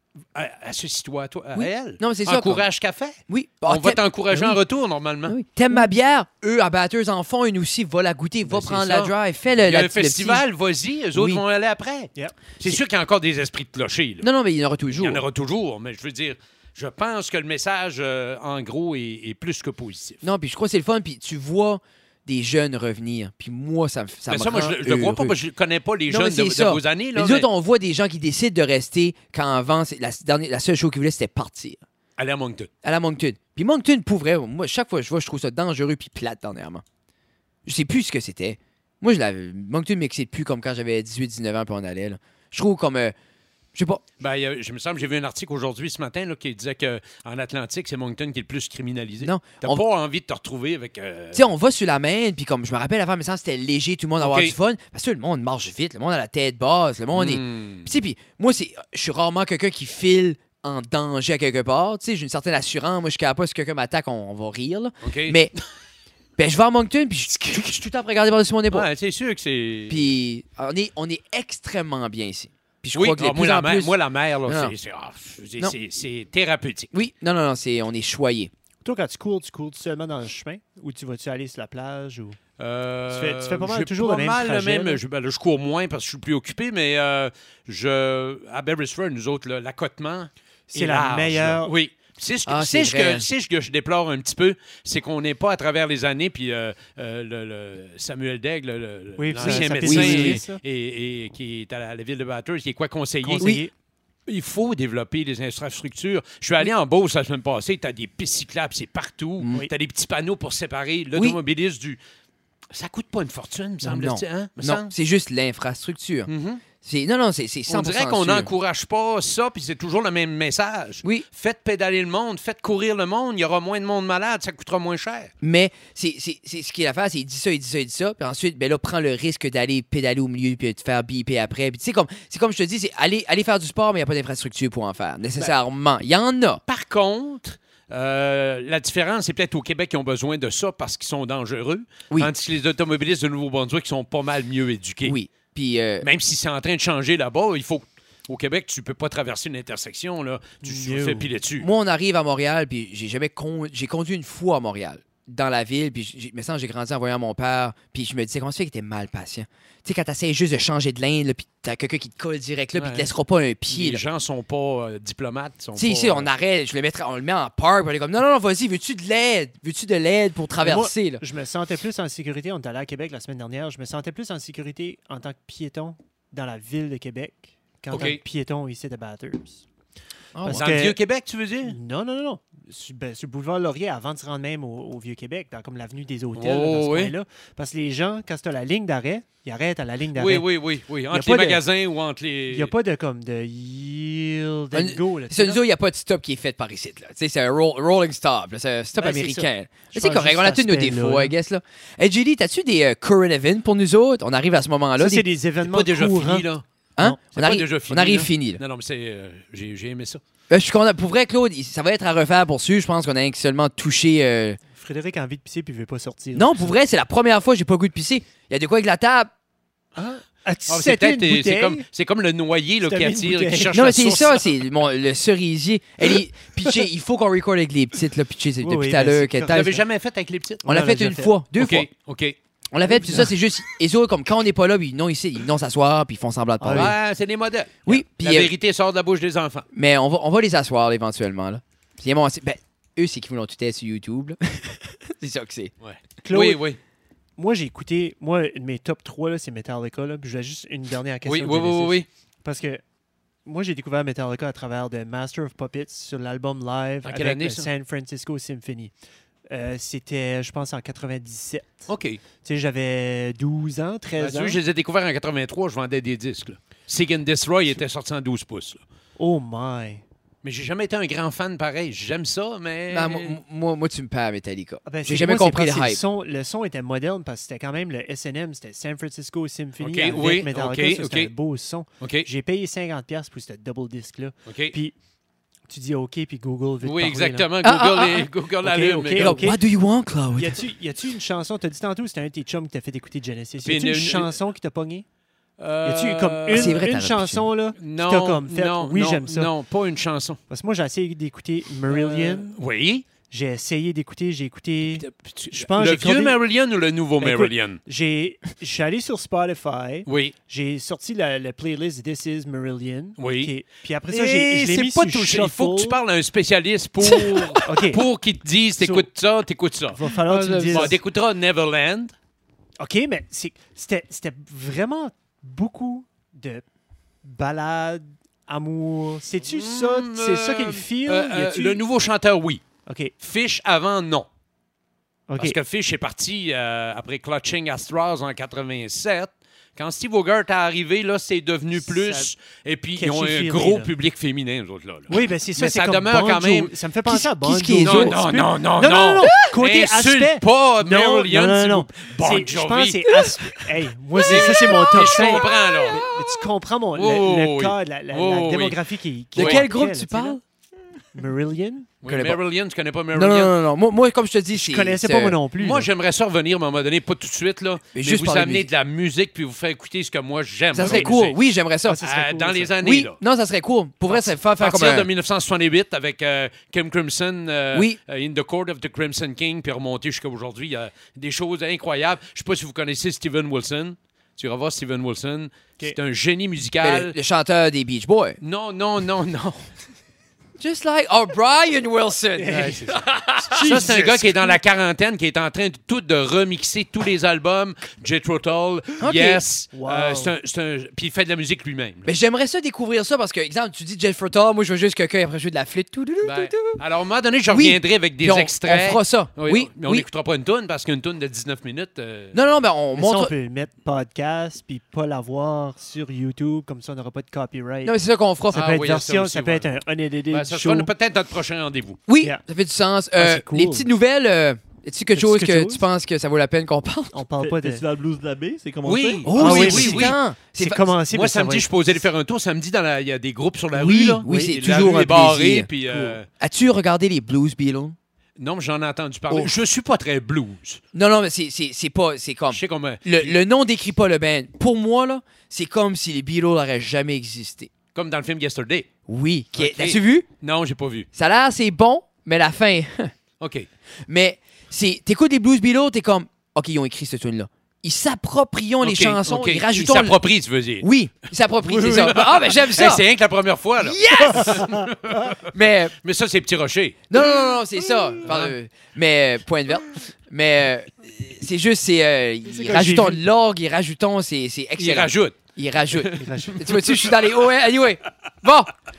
associe-toi à Oui. elle. Non, mais c'est ça. Encourage ce qu'elle fait. Oui. On va t'aimes- t'encourager Ben en oui. retour, normalement. Oui. T'aimes ma bière? Eux, à Bathurst, en font une aussi. Va la goûter, va Ben, prendre c'est la ça. drive, fais le, Il y a la- un festival, vas-y, eux autres Oui. vont aller après. Yep. C'est sûr qu'il y a encore des esprits de clocher. Là. Non, non, mais il y en aura Il toujours. y en aura toujours, mais je veux dire, je pense que le message, en gros, est plus que positif. Non, puis je crois que c'est le fun. Puis tu vois des jeunes revenir. Puis moi, ça Mais me ça, moi, rend je le vois pas heureux. parce que je ne connais pas les Non, jeunes mais c'est de ça. vos années. Mais Là, nous mais autres, on voit des gens qui décident de rester quand avant, la seule chose qu'ils voulaient, c'était partir. Allez à Moncton. À la Moncton. Puis Moncton, pour vrai, moi, chaque fois que je vois, je trouve ça dangereux puis plate dernièrement. Je sais plus ce que c'était. Moi, Moncton m'excite plus comme quand j'avais 18-19 ans puis on allait. Là. Je trouve comme... je sais pas. Ben, je me semble, j'ai vu un article aujourd'hui, ce matin, là, qui disait qu'en Atlantique, c'est Moncton qui est le plus criminalisé. Non. T'as On- pas envie de te retrouver avec... Tu sais, on va sur la main, puis comme je me rappelle avant, mais ça, c'était léger, tout le monde va avoir OK. du fun. Parce que le monde marche vite, le monde a la tête basse, le monde est... Puis, tu sais, puis moi, je suis rarement quelqu'un qui file en danger à quelque part. Tu sais, j'ai une certaine assurance. Moi, je suis capable, si quelqu'un m'attaque, on va rire. Là. OK. Mais, ben, je vais à Moncton, puis je suis tout le temps à regarder par-dessus mon épaule. Ouais, c'est sûr que c'est... Puis, on est extrêmement bien ici. Puis, je Oui, crois que les moi, plus en plus... moi, la mer, là, Non. Non. c'est thérapeutique. Oui, non, on est choyé. Toi, quand tu cours seulement dans le chemin ou tu vas-tu aller sur la plage ou... Tu fais pas mal j'ai toujours pas le même mal trajet, là? je cours moins parce que je suis plus occupé, mais à Beresford, nous autres, l'accotement C'est est la large, meilleure- là. Oui. C'est ce Ah, c'est vrai. que je déplore un petit peu, c'est qu'on n'est pas à travers les années, puis le Samuel Daigle, Oui, l'ancien ça médecin oui, ça. et qui est à la ville de Bathurst, qui est quoi conseiller. Conseiller. Il faut développer les infrastructures. Je suis allé en Beauce la semaine passée, tu as des pistes cyclables, c'est partout. Oui. Tu as des petits panneaux pour séparer l'automobiliste du... Ça coûte pas une fortune, me semble-t-il. Hein? Me Non, semble? c'est juste l'infrastructure. Mhm. C'est 100% On dirait qu'on sûr. n'encourage pas ça, puis c'est toujours le même message. Oui. Faites pédaler le monde, faites courir le monde, il y aura moins de monde malade, ça coûtera moins cher. Mais c'est ce qu'il a fait, c'est il dit ça, il dit ça, il dit ça. Puis ensuite, ben là, prends le risque d'aller pédaler au milieu puis de te faire biper après. Puis tu sais, c'est comme je te dis, c'est aller faire du sport, mais il n'y a pas d'infrastructure pour en faire. Nécessairement. Il y en a. Par contre, la différence, c'est peut-être au Québec qui ont besoin de ça parce qu'ils sont dangereux, Oui. tandis que les automobilistes de Nouveau-Brunswick sont pas mal mieux éduqués. Oui. Puis Même si c'est en train de changer là-bas, il faut... Au Québec, tu peux pas traverser une intersection, là. Tu te No. fais piler dessus. moi, on arrive à Montréal, puis j'ai conduit une fois à Montréal, dans la ville, puis me semble que j'ai grandi en voyant mon père, puis je me disais, comment ça fait qu'il était mal patient? Tu sais, quand t'essayes juste de changer de ligne, là, puis t'as quelqu'un qui te colle direct là, puis il te Ouais. laissera pas un pied. Les là. gens sont pas diplomates. Tu sais, ici, on arrête, on le met en park, puis on est comme, non, vas-y, veux-tu de l'aide? Veux-tu de l'aide pour traverser, là? Je me sentais plus en sécurité. On est allé à Québec la semaine dernière. Je me sentais plus en sécurité en tant que piéton dans la ville de Québec qu'en OK. tant que piéton ici de Bathurst. Ah, Parce Dans que- le Vieux-Québec, tu veux dire? Non. Sur le boulevard Laurier, avant de se rendre même au Vieux-Québec, dans comme l'avenue des hôtels, Oh, dans ce oui. coin-là. Parce que les gens, quand tu as la ligne d'arrêt, ils arrêtent à la ligne d'arrêt. Oui. y a Entre pas les de- magasins ou entre les... Il n'y a pas de comme de yield and go. Là, C'est nous autres, il n'y a pas de stop qui est fait par ici. Là. Tu sais, c'est un rolling stop. là. C'est un stop Ouais, c'est américain. ça. Mais Je c'est pense correct, juste on a tous cet nos aspect-là, défauts, là. I guess. Là. Hey, Julie, t'as-tu des current events pour nous autres? On arrive à ce moment-là. Ça, c'est des C'est événements pas déjà courants. fini, là. Hein? Non, c'est on pas arrive, déjà fini, on arrive là. fini. Là. Non, mais c'est... j'ai aimé ça. Je suis content. Pour vrai, Claude, ça va être à refaire pour sûr. Je pense qu'on a seulement touché... Frédéric a envie de pisser puis il veut pas sortir. Non, pour vrai, c'est la première fois que j'ai pas le goût de pisser. Il y a de quoi avec la table. As-tu Ah, c'est seté une peut-être... bouteille? C'est comme le noyer là, Tu t'as qui mis une attire, qui bouteille. cherche Non, la mais c'est source. ça, c'est le cerisier. Pitché, il faut qu'on record avec les petites, là. Pitché, c'est Oui, depuis oui, tout à mais l'heure. c'est qu'elle correct. Vous l'avez taille. jamais fait avec les petites? On l'a On fait l'a une déjà fois, deux OK, fois. OK. On l'a fait, puis ça, c'est juste. Les autres, comme quand on n'est pas là, puis non, ici, ils non s'asseoir, puis ils font semblant de parler. Ah, c'est des modèles. Oui, puis, La vérité sort de la bouche des enfants. mais on va les asseoir là, éventuellement. Là. Puis, bon, ben, eux, c'est qu'ils voulaient tout être sur YouTube. Là. C'est ça que c'est. Claude, Oui. moi, j'ai écouté... Moi, mes top 3, là, c'est Metallica. Là, puis je voulais juste une dernière question. Oui. de Genesis. Parce que moi, j'ai découvert Metallica à travers de Master of Puppets sur l'album live En avec quelle année, le ça? San Francisco Symphony. C'était, je pense, en 97. OK. Tu sais, j'avais 12 ans, 13 ans. Je les ai découverts en 83, je vendais des disques. Là. Sig and Destroy était sorti en 12 pouces. Là. Oh my! Mais j'ai jamais été un grand fan pareil. J'aime ça, mais... Non, moi, tu me perds Metallica. Ah ben, J'ai c'est- jamais moi, c'est compris le parce que hype. Le son était moderne parce que c'était quand même le SNM, c'était San Francisco Symphony OK, avec oui, Metallica. OK, Ça, c'était OK. un beau son. OK, J'ai payé 50$ pour ce double disque-là. OK. Puis tu dis OK, puis Google veut te Oui, parler, exactement. Ah, Google OK, l'allume. OK, mais Hey, OK. What do you want, Claude? là. Y a-tu une chanson, t'as dit tantôt, c'était un de tes chums qui t'a fait écouter Genesis. Puis Y a-tu une une- chanson qui t'a pogné? Y Euh, a-tu comme C'est vrai, une t'as chanson là qui Non, t'a comme fait non, oui, non, j'aime ça? Non, pas une chanson. Parce que moi, j'ai essayé d'écouter Marillion. Oui. J'ai essayé d'écouter, j'ai écouté. Je pense le que j'ai vieux trouvé- Marillion ou le nouveau Ben, écoute, Marillion? Je suis allé sur Spotify. Oui. J'ai sorti la playlist This is Marillion. Oui. Puis après ça, je Et l'ai c'est mis pas sur tout. shuffle. Il faut que tu parles à un spécialiste pour, OK. pour qu'il te dise t'écoutes ça, t'écoutes ça. Va falloir que tu me dises. Bon, t'écouteras Neverland. OK, mais c'était vraiment beaucoup de ballades, amour. C'est-tu ça? C'est ça qui est le feel? Y a-tu- Le nouveau chanteur, oui. OK. Fish avant, non. OK. Parce que Fish est parti après Clutching at Straws en 87. Quand Steve Hogarth est arrivé, là, c'est devenu plus. Et puis, ils ont catchy un feeling, gros là. public féminin, eux autres, là. Oui, ben c'est ça. Mais c'est ça comme demeure Bon quand même- Jovi. Ça me fait penser à Bon qui- qui est Jovi. les Non, autres? non, non, Non. Côté Insulte aspect. pas Non, Marillion, non, s'il non. vous- Bon C'est- Je pense que Jovi. c'est aspect. Hey, moi, ça, c'est mon top Je 5. comprends, là. Mais tu comprends Oh, le oui. cadre, la Oh, oui. démographie qui De Oui. quel groupe là, tu sais, là. parles? Marillion? Oui, connais pas. Marillion, tu connais pas Non, Marillion? non. Moi, comme je te dis, Je connaissais pas moi non plus. Moi, là. j'aimerais ça revenir à un moment donné, pas tout de suite, là, mais juste vous parler de amener musique. de la musique puis vous faire écouter ce que moi j'aime. Ça dans serait la cool. musique. Oui, j'aimerais ça. ça serait cool, Dans ça. les années, Oui, là. non, ça serait cool. Pour vrai, ça fait À faire comme partir de un... 1968 avec Kim Crimson, Oui. In the Court of the Crimson King, puis remonter jusqu'à aujourd'hui, il y a des choses incroyables. Je sais pas si vous connaissez Steven Wilson. Tu iras voir Steven Wilson. C'est un génie musical. Le chanteur des Beach Boys. Non. Just like Brian Wilson. Ça, c'est un gars qui est dans la quarantaine, qui est en train de remixer tous les albums. Jethro Tull, Ok. Yes. Wow. Puis il fait de la musique lui-même. Mais j'aimerais ça découvrir ça parce que, exemple, tu dis Jeff Frutter, moi je veux juste quelqu'un après jouer de la flûte. Ben, alors, à un moment donné, je Oui. reviendrai avec des Puis on extraits. fera ça. Oui, mais on n'écoutera pas une toune parce qu'une toune de 19 minutes. Non, ben on Mais ça, on montre... peut mettre podcast puis pas l'avoir sur YouTube, comme ça on n'aura pas de copyright. Non, mais c'est ça qu'on fera. Ça Ah peut être oui, il y a version, ça ça aussi, peut ouais. être un unedited Ben, ça show. sera peut-être notre prochain rendez-vous. Oui, Yeah. ça fait du sens. c'est cool. Les petites nouvelles, est-ce quelque Est-ce chose quelque que chose? tu penses que ça vaut la peine qu'on parle? On parle pas de... Festival Blues de la Baie, c'est commencé? Oui. Oh, Ah c'est oui, excitant. C'est fa- commencé, Moi, mais ça samedi, va je suis posé aller faire un tour. Samedi, il y a des groupes sur la Oui, rue. Là. oui, c'est La toujours rue un est barrée, plaisir. puis, As-tu regardé les Blues Beatles? non, mais j'en ai entendu parler. Oh. Je suis pas très blues. Non, mais c'est pas... C'est comme... Je sais comment. Le nom décrit pas le band. Pour moi, là, c'est comme si les Beatles n'auraient jamais existé. Comme dans le film Yesterday. Oui. Ok. L'as-tu vu? Non, j'ai pas vu. Ça a l'air, c'est bon, mais la fin... OK. Mais t'écoutes les Blues Beatles, t'es comme, OK, ils ont écrit cette tune-là. Ils s'approprient les OK, chansons, OK. ils Ils rajoutent... s'approprient, tu veux dire. Oui, ils s'approprient, c'est ça. Ah, ben j'aime ça. Hey, c'est rien que la première fois, là. Yes! Mais, Mais ça, c'est Petit Rocher. non, c'est ça. Mais, point de verte. Mais, c'est juste, ils quand rajoutent j'ai vu. l'orgue, ils rajoutent, c'est Il excellent. rajoute. Ils rajoutent. Tu vois-tu, je suis dans les... Oh, ouais, anyway. Bon.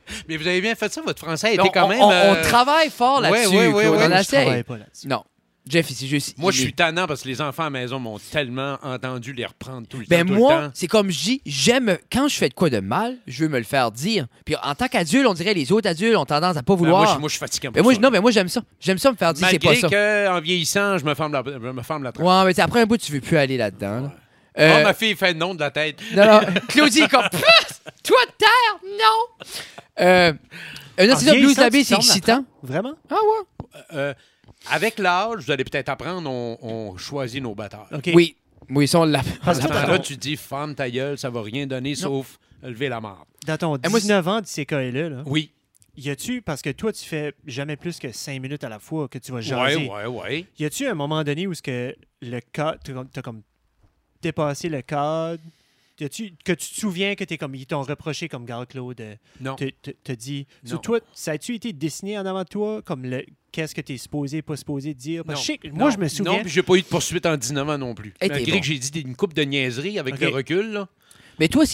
Mais vous avez bien fait ça, votre français Non, était quand même... on travaille fort là-dessus. ouais, Claude, on Je essaie. travaille pas là-dessus. Non. Jeff, c'est juste. Moi, je suis tannant parce que les enfants à la maison m'ont tellement entendu les reprendre tout le Ben temps. moi, c'est comme je dis, j'aime quand je fais de quoi de mal, je veux me le faire dire. Puis en tant qu'adulte, on dirait les autres adultes ont tendance à pas vouloir. Moi, je suis fatigué Ben moi, non, mais moi j'aime ça. J'aime ça me faire dire c'est pas Malgré ça. qu'en vieillissant, je me ferme la trappe. Ouais, mais après un bout, tu veux plus aller là-dedans. là. Oh, ma fille fait non de la tête. Non, Claudie est comme toi de terre, non. Un autre blues vieillissant, labé, tu c'est fermes la excitant. Vraiment? Ah ouais. Avec l'âge, vous allez peut-être apprendre, on choisit nos batteurs. OK. Oui, ça on l'a. Parce que Là, tu dis, ferme ta gueule, ça va rien donner sauf lever la marde. dans ton moi, 19 ans d'ICKLE, là, Oui. y a-tu, parce que toi, tu fais jamais plus que 5 minutes à la fois que tu vas Ouais, jaser. ouais. Y a-tu un moment donné où ce que le cadre, t'as comme dépassé le cadre? Que tu te souviens que ils t'ont reproché comme Gare Claude Non. t'as dit. Non. Toi, ça a-tu été dessiné en avant de toi comme qu'est-ce que t'es supposé, pas supposé dire? Parce que Non. je sais, moi, je me Non, souviens. puis j'ai pas eu de poursuite en 19 ans non plus. Hey, t'es Malgré bon. que j'ai dit une coupe de niaiseries avec OK. le recul, là. Mais toi,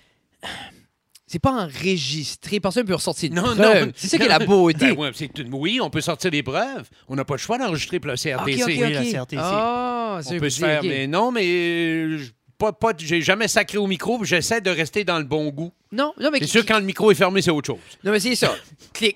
c'est pas enregistré. Personne peut ressortir une Non, preuve. non. C'est ça qui est la beauté. Ben, ouais, oui, on peut sortir des preuves. On n'a pas le choix d'enregistrer pour le CRTC. Oui, la CRTC. Ah, On peut se faire, mais non, mais j'ai jamais sacré au micro, puis j'essaie de rester dans le bon goût. Non, mais C'est sûr, quand le micro est fermé, c'est autre chose. Non, mais c'est ça. Clic.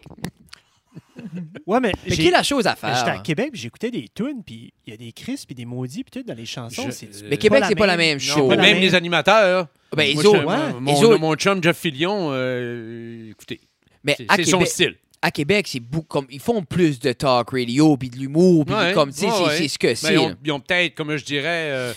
Ouais, mais Mais qui est la chose à J'étais à faire? Québec, puis j'écoutais des tunes, puis il y a des cris, puis des maudits, puis tout dans les chansons. Je- c'est Mais Québec, c'est pas la même Non, chose. pas la même même. les animateurs. Ben, Moi, les autres, ouais. les autres. Mon chum Jeff Fillion, écoutez, Mais c'est son style. À Québec, c'est beaucoup comme ils font plus de talk radio puis de l'humour puis Ouais, comme tu sais ouais. c'est ce que Ben, c'est. ils ont peut-être, comme je dirais,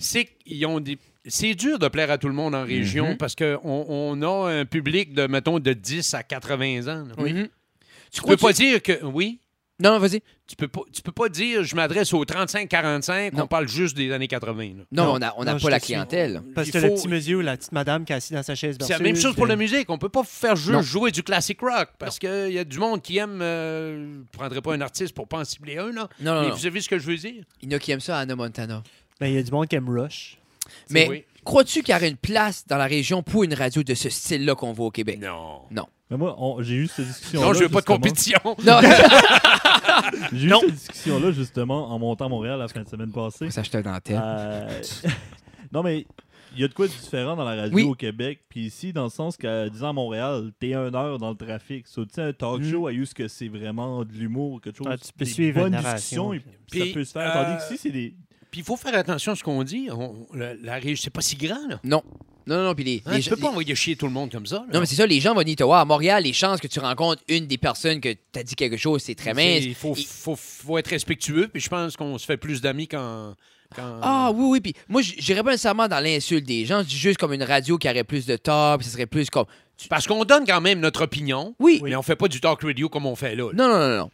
c'est dur de plaire à tout le monde en région Mhm. parce qu'on a un public de, mettons, de 10 à 80 ans. là. Mhm. Tu peux pas dire que... Oui, Non, vas-y. tu peux pas dire je m'adresse aux 35-45, Non. on parle juste des années 80. là. Non, Non, on n'a non, pas je la te suis. clientèle. Parce Il que le faut- petit monsieur ou la petite madame qui est assise dans sa chaise C'est la même chose pour la musique. On peut pas faire juste Non. jouer du classic rock parce qu'il y a du monde qui aime... je prendrais pas un artiste pour pas en cibler un, là. Non, Mais non. vous savez ce que je veux dire? Il y en a qui aiment ça à Anna Montana. Ben, il y a du monde qui aime Rush. Mais Oui. crois-tu qu'il y aurait une place dans la région pour une radio de ce style-là qu'on voit au Québec? Non. Mais moi, j'ai eu cette discussion. Non, je veux pas de compétition. Non. J'ai eu Non. cette discussion-là justement en montant à Montréal la fin de semaine passée. Faut s'acheter un antenne. Non, mais il y a de quoi de différent dans la radio Oui. au Québec. Puis ici, dans le sens que, disons à Montréal, t'es 1 heure dans le trafic. So, tu sais, un talk show, à ce que c'est vraiment de l'humour, quelque chose. Ah, tu peux des suivre bonnes une narration, discussions, et puis- ça peut se faire. Tandis que ici, c'est des. Puis il faut faire attention à ce qu'on dit. La région, c'est pas si grand, là. Non. Non, puis les Hein, tu gens- peux pas envoyer chier tout le monde comme ça. là. Non, mais c'est ça, les gens vont venir te voir. À Montréal, les chances que tu rencontres une des personnes que t'as dit quelque chose, c'est très mince. Il faut être respectueux, puis je pense qu'on se fait plus d'amis quand... Ah oui, puis moi, j'irais pas nécessairement dans l'insulte des gens. Je dis juste comme une radio qui aurait plus de top, ce serait plus comme... Parce qu'on donne quand même notre opinion, Oui. mais on fait pas du talk radio comme on fait là. Non.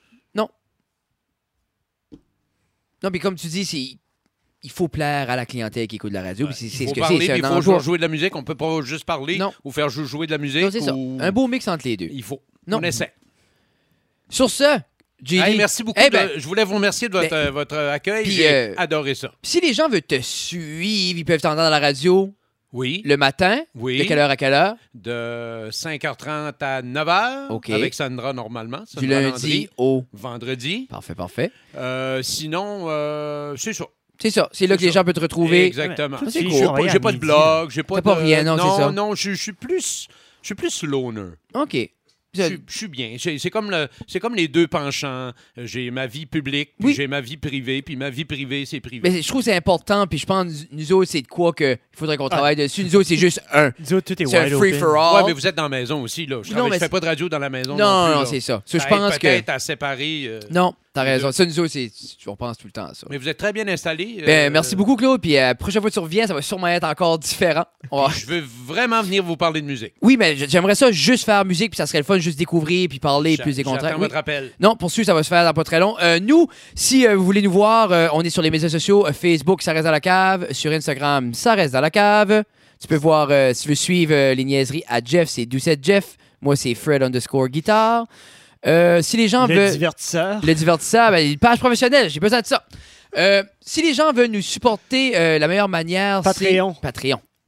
Non, puis comme tu dis, il faut plaire à la clientèle qui écoute la radio. puis c'est Il ce faut que parler, c'est puis il un faut enjeu. jouer de la musique. On peut pas juste parler Non. ou faire juste jouer de la musique. Non, c'est ça. ou- Un beau mix entre les deux. Il faut. Non. On essaie. Sur ce, JD, Hey, merci beaucoup. Eh ben, je voulais vous remercier de votre accueil. puis, J'ai adoré ça. si les gens veulent te suivre, ils peuvent t'entendre à la radio Oui. le matin. Oui. De quelle heure à quelle heure? De 5h30 à 9h. OK. Avec Sandra normalement. Du Sandra lundi Landry. au... Vendredi. Parfait. Sinon, c'est ça. C'est ça. C'est là que C'est les ça. gens peuvent te retrouver. Exactement. Tout de C'est suite, cool. je travaille J'ai à pas de midi, blog, j'ai pas T'as de... pas rien, non, c'est ça. Non, je suis plus loner. OK. Je suis bien. C'est comme les deux penchants. J'ai ma vie publique, puis Oui. j'ai ma vie privée, puis ma vie privée, c'est privé. Mais je trouve que c'est important, puis je pense nous autres, c'est de quoi qu'il faudrait qu'on travaille dessus. Nous autres, c'est juste un. Nous autres, tout est C'est un wide open. free-for-all. Ouais, mais vous êtes dans la maison aussi, là. Je mais fais pas de radio dans la maison. Non, plus, non, là. c'est ça. Ça, je Ça pense aide que... peut-être à séparer. Non, t'as les raison. deux. Ça, nous autres, on pense tout le temps à ça. Mais vous êtes très bien installés. Merci beaucoup, Claude. Puis la prochaine fois que tu reviens, ça va sûrement être encore différent. On va- Je veux vraiment venir vous parler de musique. Oui, mais j'aimerais ça juste faire musique, puis ça serait le fun juste découvrir, puis parler, plus des contrats. J'attends Oui. votre appel. Non, pour ceux, ça va se faire dans pas très long. Nous, si vous voulez nous voir, on est sur les médias sociaux. Facebook, ça reste dans la cave. Sur Instagram, ça reste dans la cave. Tu peux voir, si tu veux suivre les niaiseries à Jeff, c'est Doucette Jeff. Moi, c'est Fred_guitare. Si les gens Le veulent... divertisseur. Le divertisseur, une page professionnelle, j'ai besoin de ça. Si les gens veulent nous supporter, la meilleure manière, Patreon. c'est Patreon.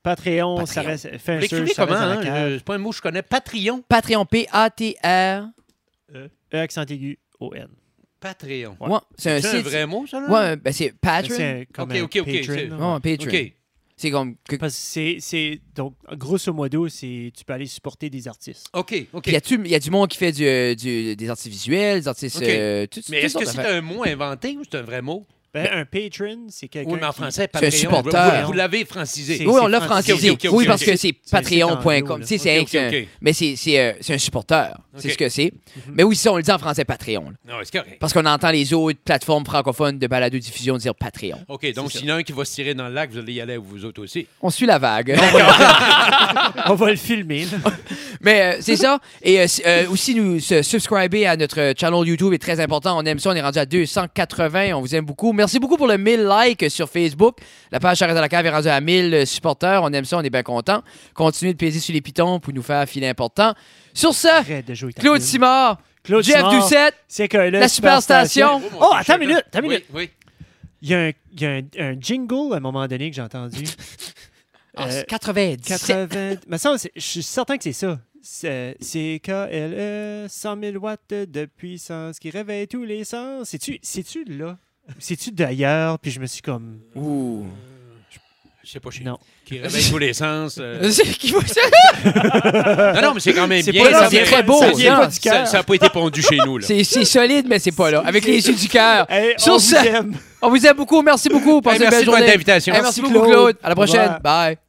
Patreon, ça reste. Fais Vous un l'écrivez search, ça comment? reste dans la cave. C'est pas un mot que je connais. Patreon. Patreon, P-A-T-R. E accent aigu, O-N. Patreon. Ouais. Ouais, c'est un C'est un site. vrai mot, ça? Là? Ouais, ben c'est Patreon. C'est comme Ok, un ok, ok, Patreon, c'est- là. Ouais, Patreon. OK. C'est comme. Parce que donc, grosso modo, tu peux aller supporter des artistes. OK, OK. Puis il y a du monde qui fait des artistes visuels, des artistes. OK. toutes Mais est-ce sortes que c'est d'affaires. un mot inventé ou c'est un vrai mot? Ben, un patron, c'est quelqu'un. Oui, mais en qui- français, C'est un Patreon. supporter. Vous l'avez francisé. C'est- Oui, on l'a francisé. francisé. Ok, ok, Oui, ok, parce ok. que c'est patreon.com. anglo, Tu sais, c'est OK, OK, OK. mais c'est un supporteur. C'est OK. ce que c'est. Mais oui, ça, on le dit en français Patreon. là. Non, c'est correct. Parce qu'on entend les autres plateformes francophones de balado-diffusion dire Patreon. OK, donc C'est ça. s'il y en a un qui va se tirer dans le lac, vous allez y aller vous autres aussi. On suit la vague. On va le filmer. là. Mais c'est ça. Et aussi, nous subscriber à notre channel YouTube est très important. On aime ça. On est rendu à 280. On vous aime beaucoup. Merci beaucoup pour le 1000 likes sur Facebook. La page Charrette à la cave est rendue à 1000 supporters. On aime ça. On est bien contents. Continuez de peser sur les pitons pour nous faire filer important. Sur ce, Arrête de jouer ta Claude pile. Simard, Claude Jeff Simard, Doucette, c'est que là, la Superstation. Oh, attends une minute, attends une minute. Oui, Il y a un jingle à un moment donné que j'ai entendu. Ah, Euh, 90. 80. Mais ça, je suis certain que c'est ça. C'est KLE, 100 000 watts de puissance qui réveille tous les sens. C'est-tu là? C'est-tu d'ailleurs? Puis je me suis comme. Ouh. Je sais pas chez Non. qui réveille tous les sens. C'est qui faut ça? Non, mais c'est quand même C'est bien. pas ça là, vient- c'est très beau, ça ça. vient pas du cœur. cœur. Ça n'a pas été pondu chez nous. Là. C'est solide, mais c'est pas là. Avec les yeux du cœur. Hey, Sur on vous ce, aime. on vous aime beaucoup. Merci beaucoup. Passez Hey, une merci belle de votre journée. invitation. Hey, merci Merci, beaucoup, Claude. Claude. À la prochaine. Au revoir. Bye.